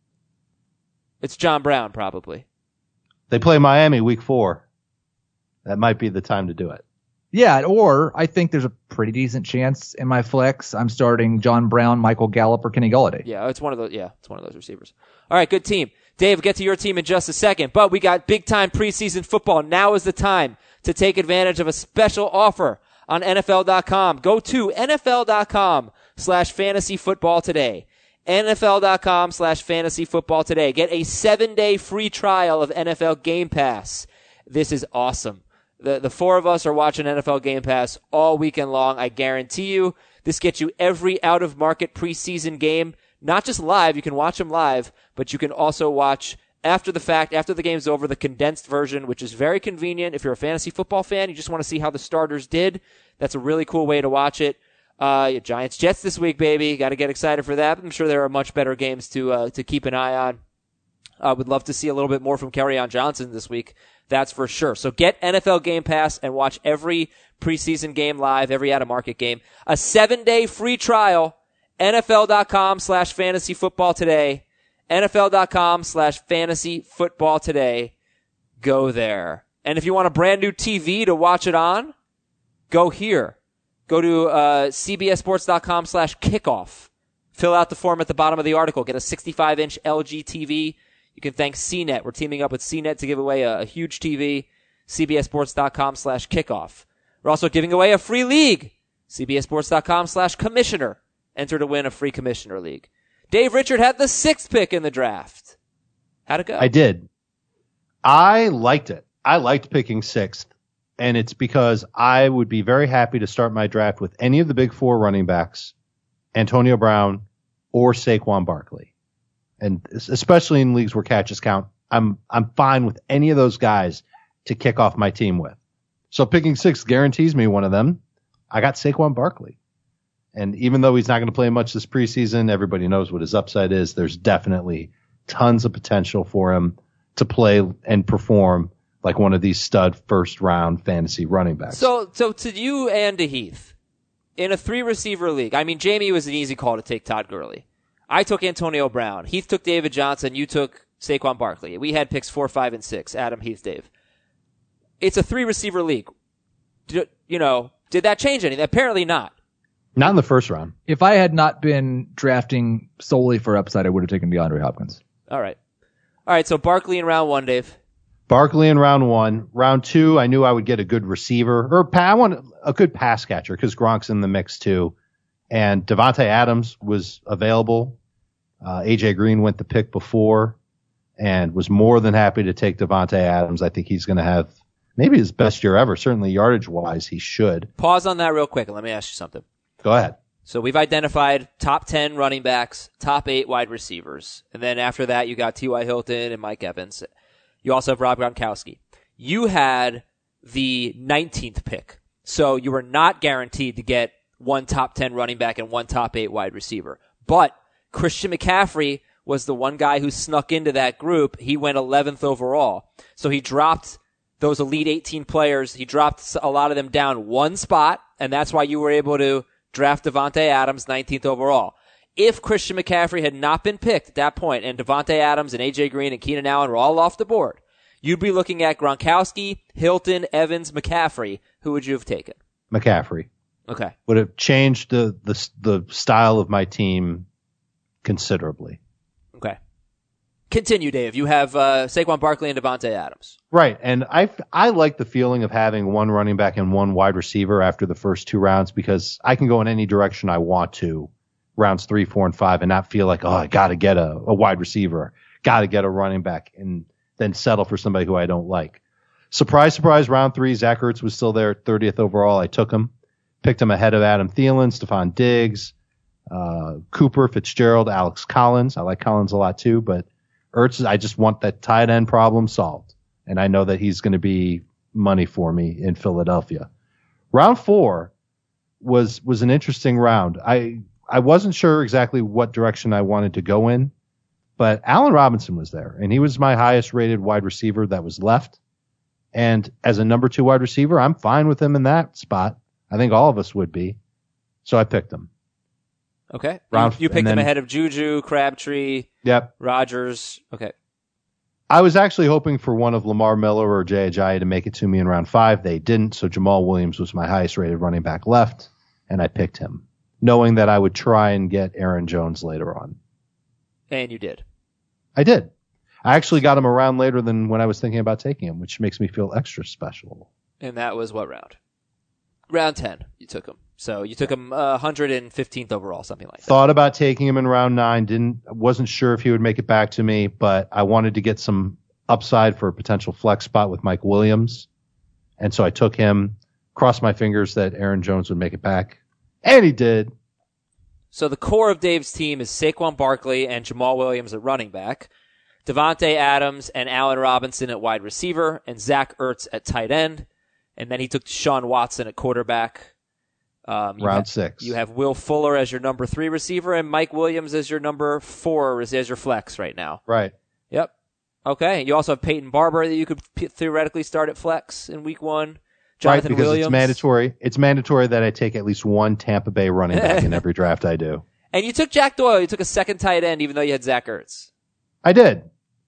It's John Brown, probably. They play Miami week four. That might be the time to do it. Yeah, or I think there's a pretty decent chance in my flex I'm starting John Brown, Michael Gallup, or Kenny Golladay. Yeah, it's one of those. Yeah, it's one of those receivers. All right, good team. Dave, get to your team in just a second, but we got big time preseason football. Now is the time to take advantage of a special offer on N F L dot com. Go to N F L dot com slash fantasy football today. N F L dot com slash fantasy football today. Get a seven day free trial of N F L Game Pass. This is awesome. The the four of us are watching N F L Game Pass all weekend long. I guarantee you this gets you every out-of-market preseason game, not just live. You can watch them live, but you can also watch after the fact, after the game's over, the condensed version, which is very convenient. If you're a fantasy football fan, you just want to see how the starters did. That's a really cool way to watch it. Uh, Giants Jets this week, baby. Got to get excited for that. I'm sure there are much better games to uh, to keep an eye on. I uh, would love to see a little bit more from Kerryon Johnson this week. That's for sure. So get N F L Game Pass and watch every preseason game live, every out-of-market game. A seven-day free trial, N F L dot com slash fantasy football today. N F L dot com slash fantasy football today. Go there. And if you want a brand new T V to watch it on, go here. Go to uh, C B S Sports dot com slash kickoff. Fill out the form at the bottom of the article. Get a sixty-five inch L G T V. You can thank C net. We're teaming up with C net to give away a, a huge T V. CBSSports.com slash kickoff. We're also giving away a free league. CBSSports.com slash commissioner. Enter to win a free commissioner league. Dave Richard had the sixth pick in the draft. How'd it go? I did. I liked it. I liked picking sixth. And it's because I would be very happy to start my draft with any of the big four running backs, Antonio Brown or Saquon Barkley. And especially in leagues where catches count, I'm I'm fine with any of those guys to kick off my team with. So picking sixth guarantees me one of them. I got Saquon Barkley. And even though he's not going to play much this preseason, everybody knows what his upside is. There's definitely tons of potential for him to play and perform like one of these stud first round fantasy running backs. So, so to you and to Heath, in a three receiver league, I mean, Jamie was an easy call to take Todd Gurley. I took Antonio Brown. Heath took David Johnson. You took Saquon Barkley. We had picks four, five, and six. Adam, Heath, Dave. It's a three receiver league. Did, you know, did that change anything? Apparently not. Not in the first round. If I had not been drafting solely for upside, I would have taken DeAndre Hopkins. All right. All right. So Barkley in round one, Dave. Barkley in round one. Round two, I knew I would get a good receiver, or I want a good pass catcher because Gronk's in the mix too. And Devontae Adams was available. Uh, A J Green went the pick before and was more than happy to take Devontae Adams. I think he's going to have maybe his best year ever. Certainly yardage wise, he should. Pause on that real quick and let me ask you something. Go ahead. So we've identified top ten running backs, top eight wide receivers. And then after that, you got T Y Hilton and Mike Evans. You also have Rob Gronkowski. You had the nineteenth pick. So you were not guaranteed to get one top ten running back and one top eight wide receiver. But Christian McCaffrey was the one guy who snuck into that group. He went eleventh overall. So he dropped those elite eighteen players. He dropped a lot of them down one spot, and that's why you were able to draft Devontae Adams nineteenth overall. If Christian McCaffrey had not been picked at that point, and Devontae Adams and A J Green and Keenan Allen were all off the board, you'd be looking at Gronkowski, Hilton, Evans, McCaffrey. Who would you have taken? McCaffrey. Okay. Would have changed the, the, the style of my team considerably. Okay. Continue, Dave. You have uh, Saquon Barkley and Devontae Adams. Right. And I, I like the feeling of having one running back and one wide receiver after the first two rounds because I can go in any direction I want to rounds three, four, and five and not feel like, oh, I got to get a, a wide receiver, got to get a running back, and then settle for somebody who I don't like. Surprise, surprise, round three, Zach Ertz was still there, thirtieth overall. I took him, picked him ahead of Adam Thielen, Stephon Diggs, uh, Cooper, Fitzgerald, Alex Collins. I like Collins a lot too, but Ertz, I just want that tight end problem solved. And I know that he's going to be money for me in Philadelphia. Round four was, was an interesting round. I, I wasn't sure exactly what direction I wanted to go in, but Allen Robinson was there, and he was my highest rated wide receiver that was left. And as a number two wide receiver, I'm fine with him in that spot. I think all of us would be. So I picked him. Okay. Round, you, you picked then, him ahead of Juju, Crabtree, yep. Rodgers. Okay. I was actually hoping for one of Lamar Miller or Jay Ajayi to make it to me in round five. They didn't, so Jamal Williams was my highest rated running back left, and I picked him, knowing that I would try and get Aaron Jones later on. And you did. I did. I actually got him around later than when I was thinking about taking him, which makes me feel extra special. And that was what round? Round ten, you took him. So you took him uh, one hundred fifteenth overall, something like that. Thought about taking him in round nine. Didn't, wasn't sure if he would make it back to me, but I wanted to get some upside for a potential flex spot with Mike Williams. And so I took him, crossed my fingers that Aaron Jones would make it back. And he did. So the core of Dave's team is Saquon Barkley and Jamal Williams at running back, Devontae Adams and Allen Robinson at wide receiver, and Zach Ertz at tight end. And then he took Deshaun Watson at quarterback. Um, Round have, six. You have Will Fuller as your number three receiver and Mike Williams as your number four as your flex right now. Right. Yep. Okay. You also have Peyton Barber that you could p- theoretically start at flex in week one. Jonathan right, because Williams. it's mandatory. It's mandatory that I take at least one Tampa Bay running back in every draft I do. And you took Jack Doyle. You took a second tight end even though you had Zach Ertz. I did.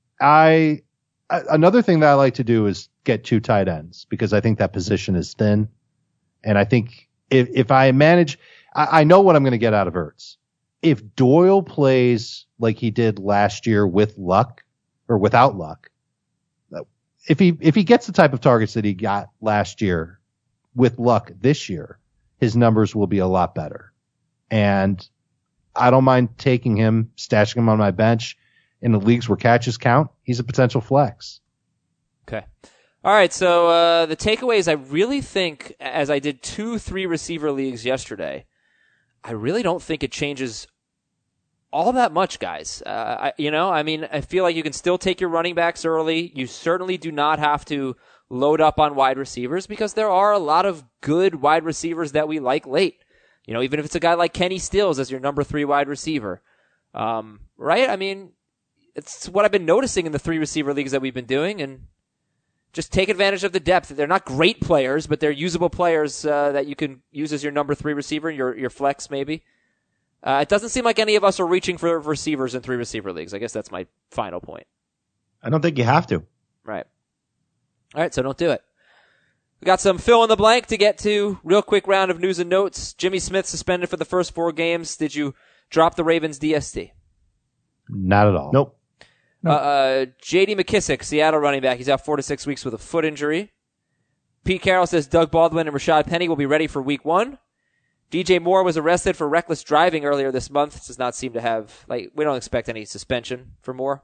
I another thing that I like to do is get two tight ends because I think that position is thin. And I think if, if I manage, I, I know what I'm going to get out of Ertz. if Doyle plays like he did last year with Luck or without Luck, if he if he gets the type of targets that he got last year with Luck this year, his numbers will be a lot better. And I don't mind taking him, stashing him on my bench in the leagues where catches count. He's a potential flex. Okay. All right, so uh, the takeaways, I really think, as I did two three receiver leagues yesterday, I really don't think it changes all that much, guys. Uh, I, you know, I mean, I feel like you can still take your running backs early. You certainly do not have to load up on wide receivers because there are a lot of good wide receivers that we like late. You know, even if it's a guy like Kenny Stills as your number three wide receiver. Um, right? I mean, it's what I've been noticing in the three receiver leagues that we've been doing, and just take advantage of the depth. They're not great players, but they're usable players uh, that you can use as your number three receiver, your your flex maybe. Uh, it doesn't seem like any of us are reaching for receivers in three receiver leagues. I guess that's my final point. I don't think you have to. Right. All right, so don't do it. We got some fill in the blank to get to. Real quick round of news and notes. Jimmy Smith suspended for the first four games. Did you drop the Ravens D S T? Not at all. Nope. Uh, uh, J D McKissick, Seattle running back. He's out four to six weeks with a foot injury. Pete Carroll says Doug Baldwin and Rashad Penny will be ready for week one. D J Moore was arrested for reckless driving earlier this month. This does not seem to have, like, we don't expect any suspension for Moore.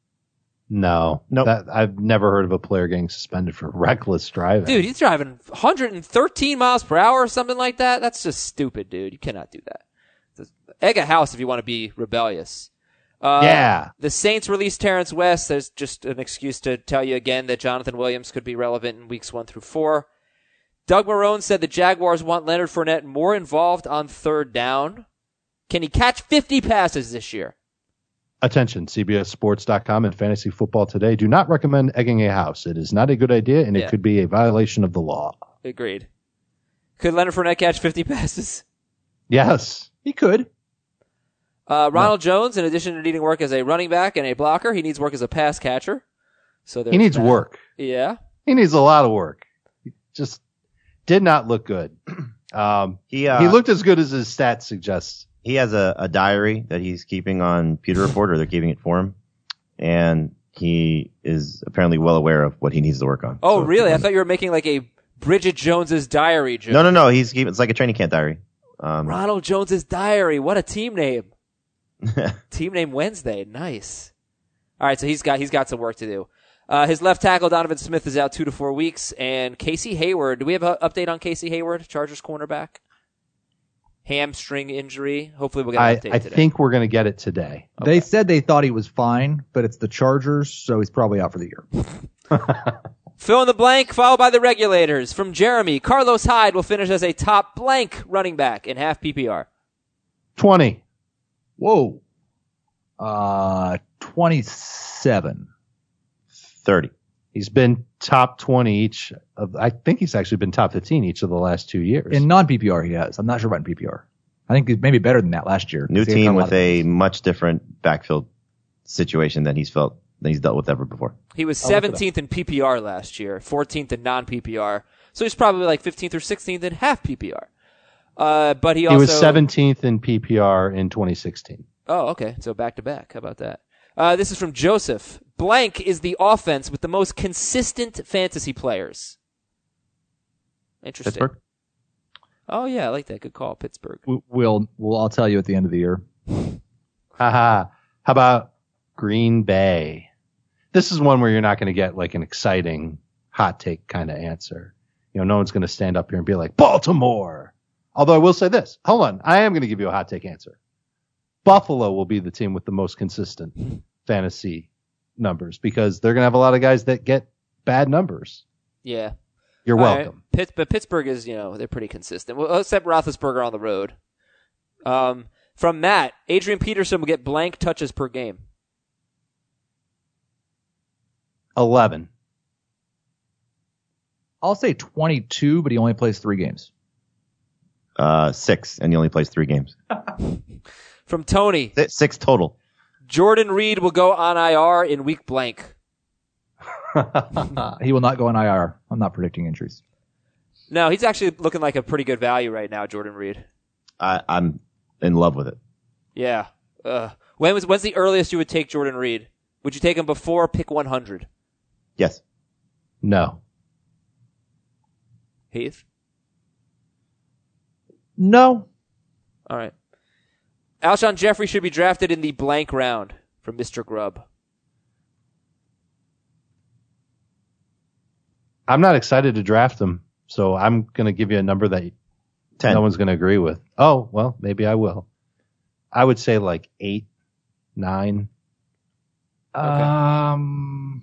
No. Nope. That, I've never heard of a player getting suspended for reckless driving. Dude, he's driving one hundred thirteen miles per hour or something like that. That's just stupid, dude. You cannot do that. Egg a house if you want to be rebellious. Uh, yeah. The Saints released Terrence West. There's just an excuse to tell you again that Jonathan Williams could be relevant in weeks one through four. Doug Marrone said the Jaguars want Leonard Fournette more involved on third down. Can he catch fifty passes this year? Attention, C B S Sports dot com and Fantasy Football Today do not recommend egging a house. It is not a good idea, and Yeah. it could be a violation of the law. Agreed. Could Leonard Fournette catch fifty passes? Yes. He could. Uh, Ronald Jones, in addition to needing work as a running back and a blocker, he needs work as a pass catcher. So He needs that. work. Yeah. He needs a lot of work. He just did not look good. Um, He uh, he looked as good as his stats suggest. he has a, a diary that he's keeping on Pewter Report, or they're keeping it for him, and he is apparently well aware of what he needs to work on. Oh, So- really? I thought you were making like a Bridget Jones's diary joke. No, no, no. He's keeping, it's like a training camp diary. Um, Ronald Jones's diary. What a team name. Team name Wednesday. Nice. All right, so he's got he's got some work to do. Uh, his left tackle Donovan Smith is out two to four weeks, and Casey Hayward. Do we have an update on Casey Hayward, Chargers cornerback? Hamstring injury. Hopefully, we'll get an I, update I today. think we're going to get it today. They said they thought he was fine, but it's the Chargers, so he's probably out for the year. Fill in the blank, followed by the regulators. From Jeremy, Carlos Hyde will finish as a top blank running back in half P P R. twenty. Whoa. Uh, twenty-seven. thirty. He's been top twenty each of, I think he's actually been top fifteen each of the last two years. In non-P P R, he has. I'm not sure about in P P R. I think he's maybe better than that last year. New He had team a lot with of- a much different backfield situation than he's felt than he's dealt with ever before. He was I'll look it up. seventeenth in P P R last year, fourteenth in non-P P R. So he's probably like fifteenth or sixteenth in half P P R. Uh, but he he also was seventeenth in P P R in twenty sixteen. Oh, okay. So back to back. How about that? Uh, this is from Joseph. Blank is the offense with the most consistent fantasy players. Interesting. Pittsburgh? Oh yeah, I like that. Good call, Pittsburgh. We- We'll, we'll, I'll tell you at the end of the year. Haha. How about Green Bay? This is one where you're not going to get like an exciting hot take kind of answer. You know, no one's going to stand up here and be like, Baltimore. Although I will say this. Hold on. I am going to give you a hot take answer. Buffalo will be the team with the most consistent fantasy numbers because they're going to have a lot of guys that get bad numbers. Yeah. You're All right. welcome. Pitt, but Pittsburgh is, you know, they're pretty consistent. Well, except Roethlisberger on the road. Um, from Matt, Adrian Peterson will get blank touches per game. eleven. I'll say twenty-two, but he only plays three games. Uh, six, and he only plays three games. From Tony, Six, six total. Jordan Reed will go on I R in week blank. He will not go on I R. I'm not predicting injuries. No, he's actually looking like a pretty good value right now, Jordan Reed. I, I'm in love with it. Yeah. Uh, when was when's the earliest you would take Jordan Reed? Would you take him before pick one hundred? Yes. No. Heath? No. All right. Alshon Jeffrey should be drafted in the blank round from Mister Grubb. I'm not excited to draft him, so I'm going to give you a number that ten. no one's going to agree with. Oh, well, maybe I will. I would say like eight, nine. Um,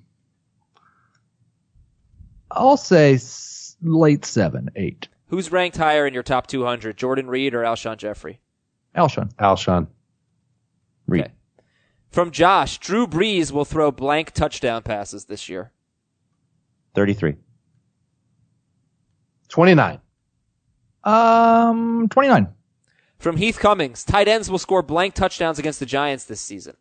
I'll say s- late seven, eight. Who's ranked higher in your top two hundred, Jordan Reed or Alshon Jeffrey? Alshon. Alshon. Reed. Okay. From Josh, Drew Brees will throw blank touchdown passes this year. thirty-three. twenty-nine. Um, twenty-nine. From Heath Cummings, tight ends will score blank touchdowns against the Giants this season.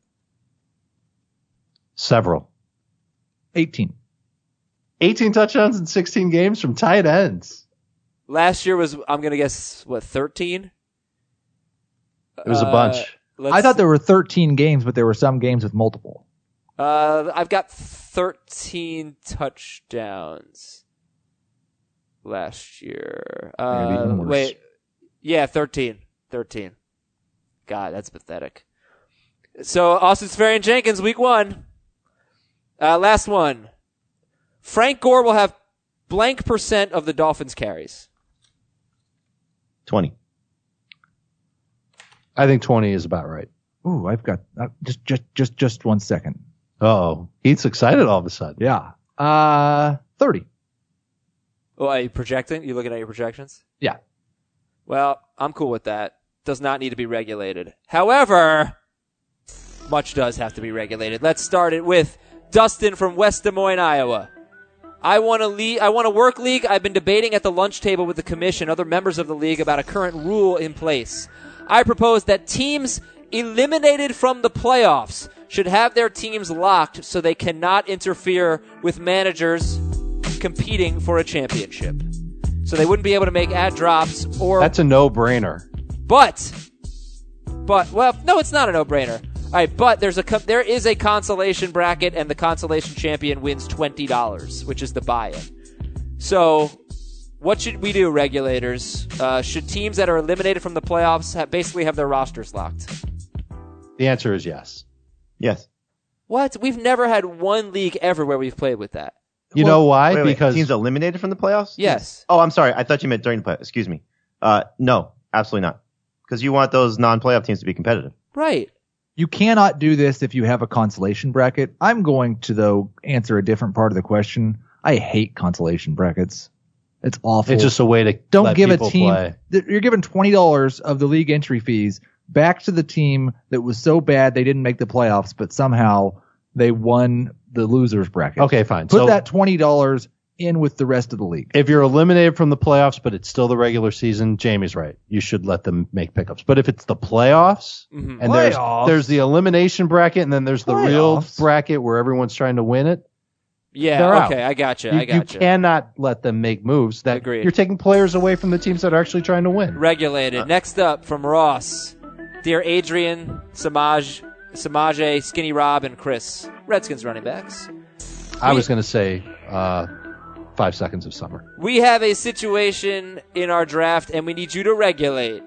Several. eighteen. eighteen touchdowns in sixteen games from tight ends. Last year was, I'm going to guess, what, thirteen? It was a Uh, bunch. let's I thought see. there were thirteen games, but there were some games with multiple. Uh, I've got thirteen touchdowns last year. Uh, Maybe even worse. wait. Yeah, thirteen. thirteen. God, that's pathetic. So, Austin Safarian Jenkins, week one. Uh, last one. Frank Gore will have blank percent of the Dolphins carries. twenty. I think twenty is about right. Ooh, I've got uh, just just just just one second. Uh-oh. Heath's excited all of a sudden. Yeah. Uh, thirty. Oh, are you projecting? You looking at your projections? Yeah. Well, I'm cool with that. Does not need to be regulated. However, much does have to be regulated. Let's start it with Dustin from West Des Moines, Iowa. I want to league. I want a work league. I've been debating at the lunch table with the commission, other members of the league, about a current rule in place. I propose that teams eliminated from the playoffs should have their teams locked so they cannot interfere with managers competing for a championship. So they wouldn't be able to make ad drops or... That's a no-brainer. But, but, well, no, it's not a no-brainer. All right, but there's a there is a consolation bracket, and the consolation champion wins twenty dollars, which is the buy-in. So, what should we do, regulators? Uh, should teams that are eliminated from the playoffs have, basically have their rosters locked? The answer is yes. Yes. What? We've never had one league ever where we've played with that. You Well, know why? Wait, wait, because teams eliminated from the playoffs? Yes. Oh, I'm sorry. I thought you meant during the playoffs. Excuse me. Uh, no, absolutely not. Because you want those non-playoff teams to be competitive. Right. You cannot do this if you have a consolation bracket. I'm going to, though, answer a different part of the question. I hate consolation brackets. It's awful. it's just a way to Don't let give a people team. play. th- You're giving twenty dollars of the league entry fees back to the team that was so bad they didn't make the playoffs, but somehow they won the losers bracket. Okay, fine. Put So that twenty dollars in with the rest of the league. if you're eliminated from the playoffs, but it's still the regular season, Jamie's right. You should let them make pickups. But if it's the playoffs, Mhm. and there's Playoffs? there's the elimination bracket, and then there's the real Playoffs? bracket where everyone's trying to win it, Yeah, They're okay, out. I got you. you, I got you cannot let them make moves. That Agreed. you're taking players away from the teams that are actually trying to win. Regulated. Next up from Ross. Dear Adrian, Samaj, Samaje, Skinny Rob, and Chris. Redskins running backs. I We- was going to say uh, five seconds of summer. We have a situation in our draft, and we need you to regulate.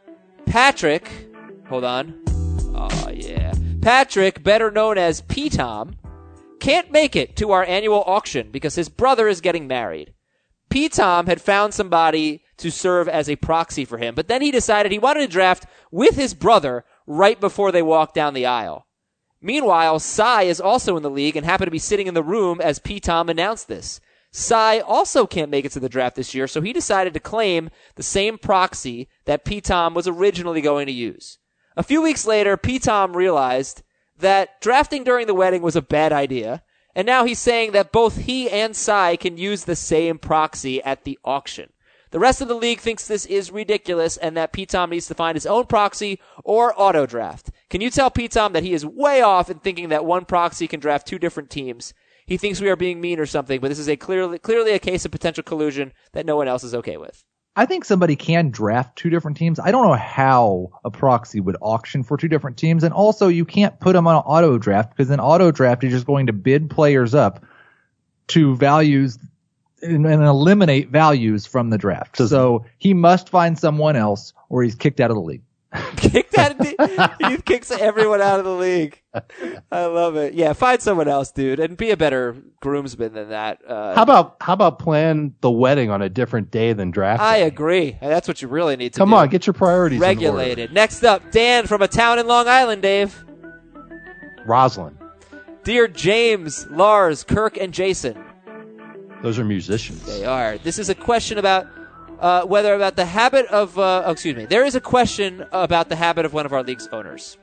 Patrick, hold on. Oh, yeah. Patrick, better known as P-Tom, can't make it to our annual auction because his brother is getting married. P-Tom had found somebody to serve as a proxy for him, but then he decided he wanted to draft with his brother right before they walked down the aisle. Meanwhile, Cy is also in the league and happened to be sitting in the room as P-Tom announced this. Cy also can't make it to the draft this year, so he decided to claim the same proxy that P-Tom was originally going to use. A few weeks later, P-Tom realized that drafting during the wedding was a bad idea, and now he's saying that both he and Cy can use the same proxy at the auction. The rest of the league thinks this is ridiculous and that P-Tom needs to find his own proxy or auto draft. Can you tell P-Tom that he is way off in thinking that one proxy can draft two different teams? He thinks we are being mean or something, but this is a clearly clearly a case of potential collusion that no one else is okay with. I think somebody can draft two different teams. I don't know how a proxy would auction for two different teams. And also, you can't put them on an auto draft because in auto draft, you're just going to bid players up to values and, and eliminate values from the draft. So he must find someone else or he's kicked out of the league. Kicked out of the, he kicks everyone out of the league. I love it. Yeah, find someone else, dude, and be a better groomsman than that. Uh, How about how about plan the wedding on a different day than draft? I day? agree. That's what you really need to Come do. on, get your priorities regulated. in order. Next up, Dan from a town in Long Island, Dave. Roslyn. Dear James, Lars, Kirk, and Jason. Those are musicians. They are. This is a question about uh, whether about the habit of, uh, oh, excuse me. There is a question about the habit of one of our league's owners.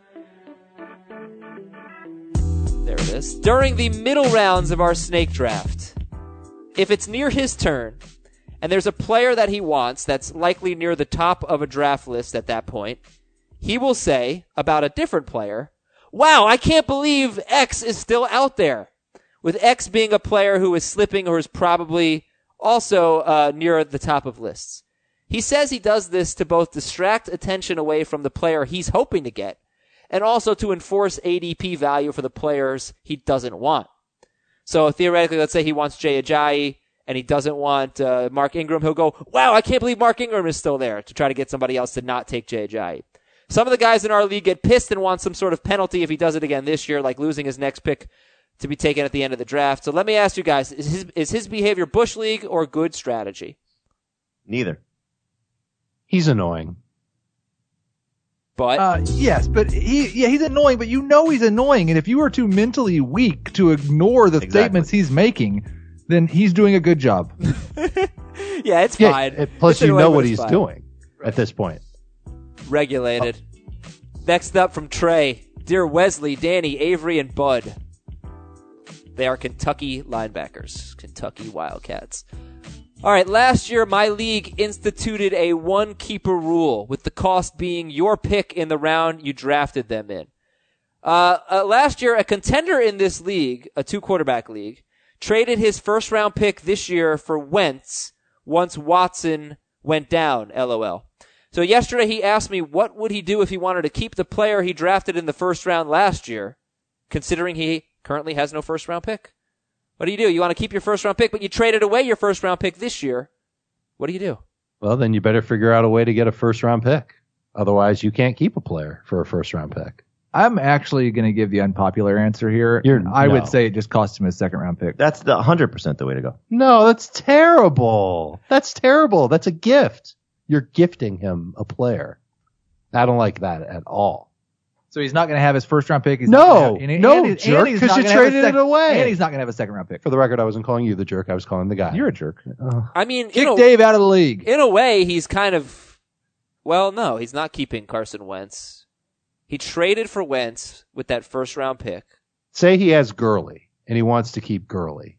There it is. During the middle rounds of our snake draft, if it's near his turn and there's a player that he wants that's likely near the top of a draft list at that point, he will say about a different player, wow, I can't believe X is still out there. With X being a player who is slipping or is probably also uh, near the top of lists. He says he does this to both distract attention away from the player he's hoping to get and also to enforce A D P value for the players he doesn't want. So theoretically, let's say he wants Jay Ajayi and he doesn't want uh, Mark Ingram. He'll go, wow, I can't believe Mark Ingram is still there, to try to get somebody else to not take Jay Ajayi. Some of the guys in our league get pissed and want some sort of penalty if he does it again this year, like losing his next pick to be taken at the end of the draft. So let me ask you guys, is his, is his behavior Bush League or good strategy? Neither. He's annoying. But Uh, yes, but he, yeah, he's annoying, but you know he's annoying. And if you are too mentally weak to ignore the Exactly. statements he's making, then he's doing a good job. yeah, it's Yeah, fine. it- plus, It's you annoying, know but what it's he's fine. doing at this point. Regulated. Next up from Trey. Dear Wesley, Danny, Avery, and Bud. They are Kentucky linebackers. Kentucky Wildcats. All right, last year my league instituted a one-keeper rule, with the cost being your pick in the round you drafted them in. Uh, uh, last year, a contender in this league, a two-quarterback league, traded his first-round pick this year for Wentz once Watson went down, LOL. So yesterday he asked me what would he do if he wanted to keep the player he drafted in the first round last year, considering he currently has no first-round pick. What do you do? You want to keep your first-round pick, but you traded away your first-round pick this year. What do you do? Well, then you better figure out a way to get a first-round pick. Otherwise, you can't keep a player for a first-round pick. I'm actually going to give the unpopular answer here. You're- I no. would say it just cost him a second round pick. That's the one hundred percent the way to go. No, that's terrible. That's terrible. That's a gift. You're gifting him a player. I don't like that at all. So he's not going to have his first round pick. He's No, not gonna have, and, no, and, he's- jerk, and he's 'cause not you gonna have a traded it sec- away. And he's not going to have a second round pick. For the record, I wasn't calling you the jerk. I was calling the guy. You're a jerk. I mean, Kick in a, Dave out of the league. in a way, he's kind of, well, no, he's not keeping Carson Wentz. He traded for Wentz with that first-round pick. Say he has Gurley and he wants to keep Gurley.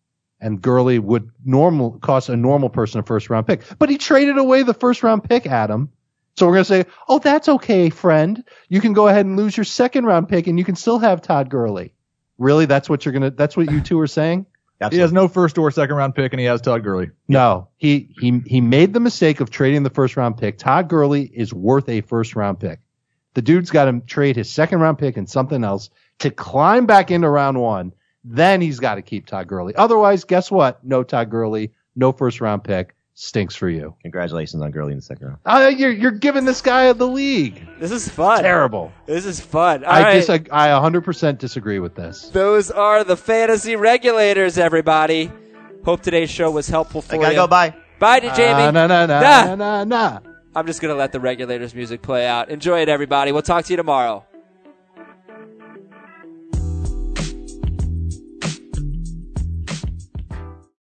And Gurley would normal cost a normal person a first round pick. But he traded away the first round pick, Adam. So we're going to say, oh, that's okay, friend. You can go ahead and lose your second round pick and you can still have Todd Gurley. Really? That's what you're going to, that's what you two are saying? He has no first or second round pick, and he has Todd Gurley. No, he, he, he made the mistake of trading the first round pick. Todd Gurley is worth a first round pick. The dude's got to trade his second round pick and something else to climb back into round one. Then he's got to keep Todd Gurley. Otherwise, guess what? No Todd Gurley, no first round pick. Stinks for you. Congratulations on Gurley in the second round. Uh, you're you're giving this guy the league. This is fun. Terrible. This is fun. All I right. dis- I one hundred percent disagree with this. Those are the fantasy regulators, everybody. Hope today's show was helpful for I you. gotta go. Bye. Bye to Jamie. Uh, nah, nah, nah, Nah. nah, nah, nah. I'm just going to let the regulators music play out. Enjoy it, everybody. We'll talk to you tomorrow.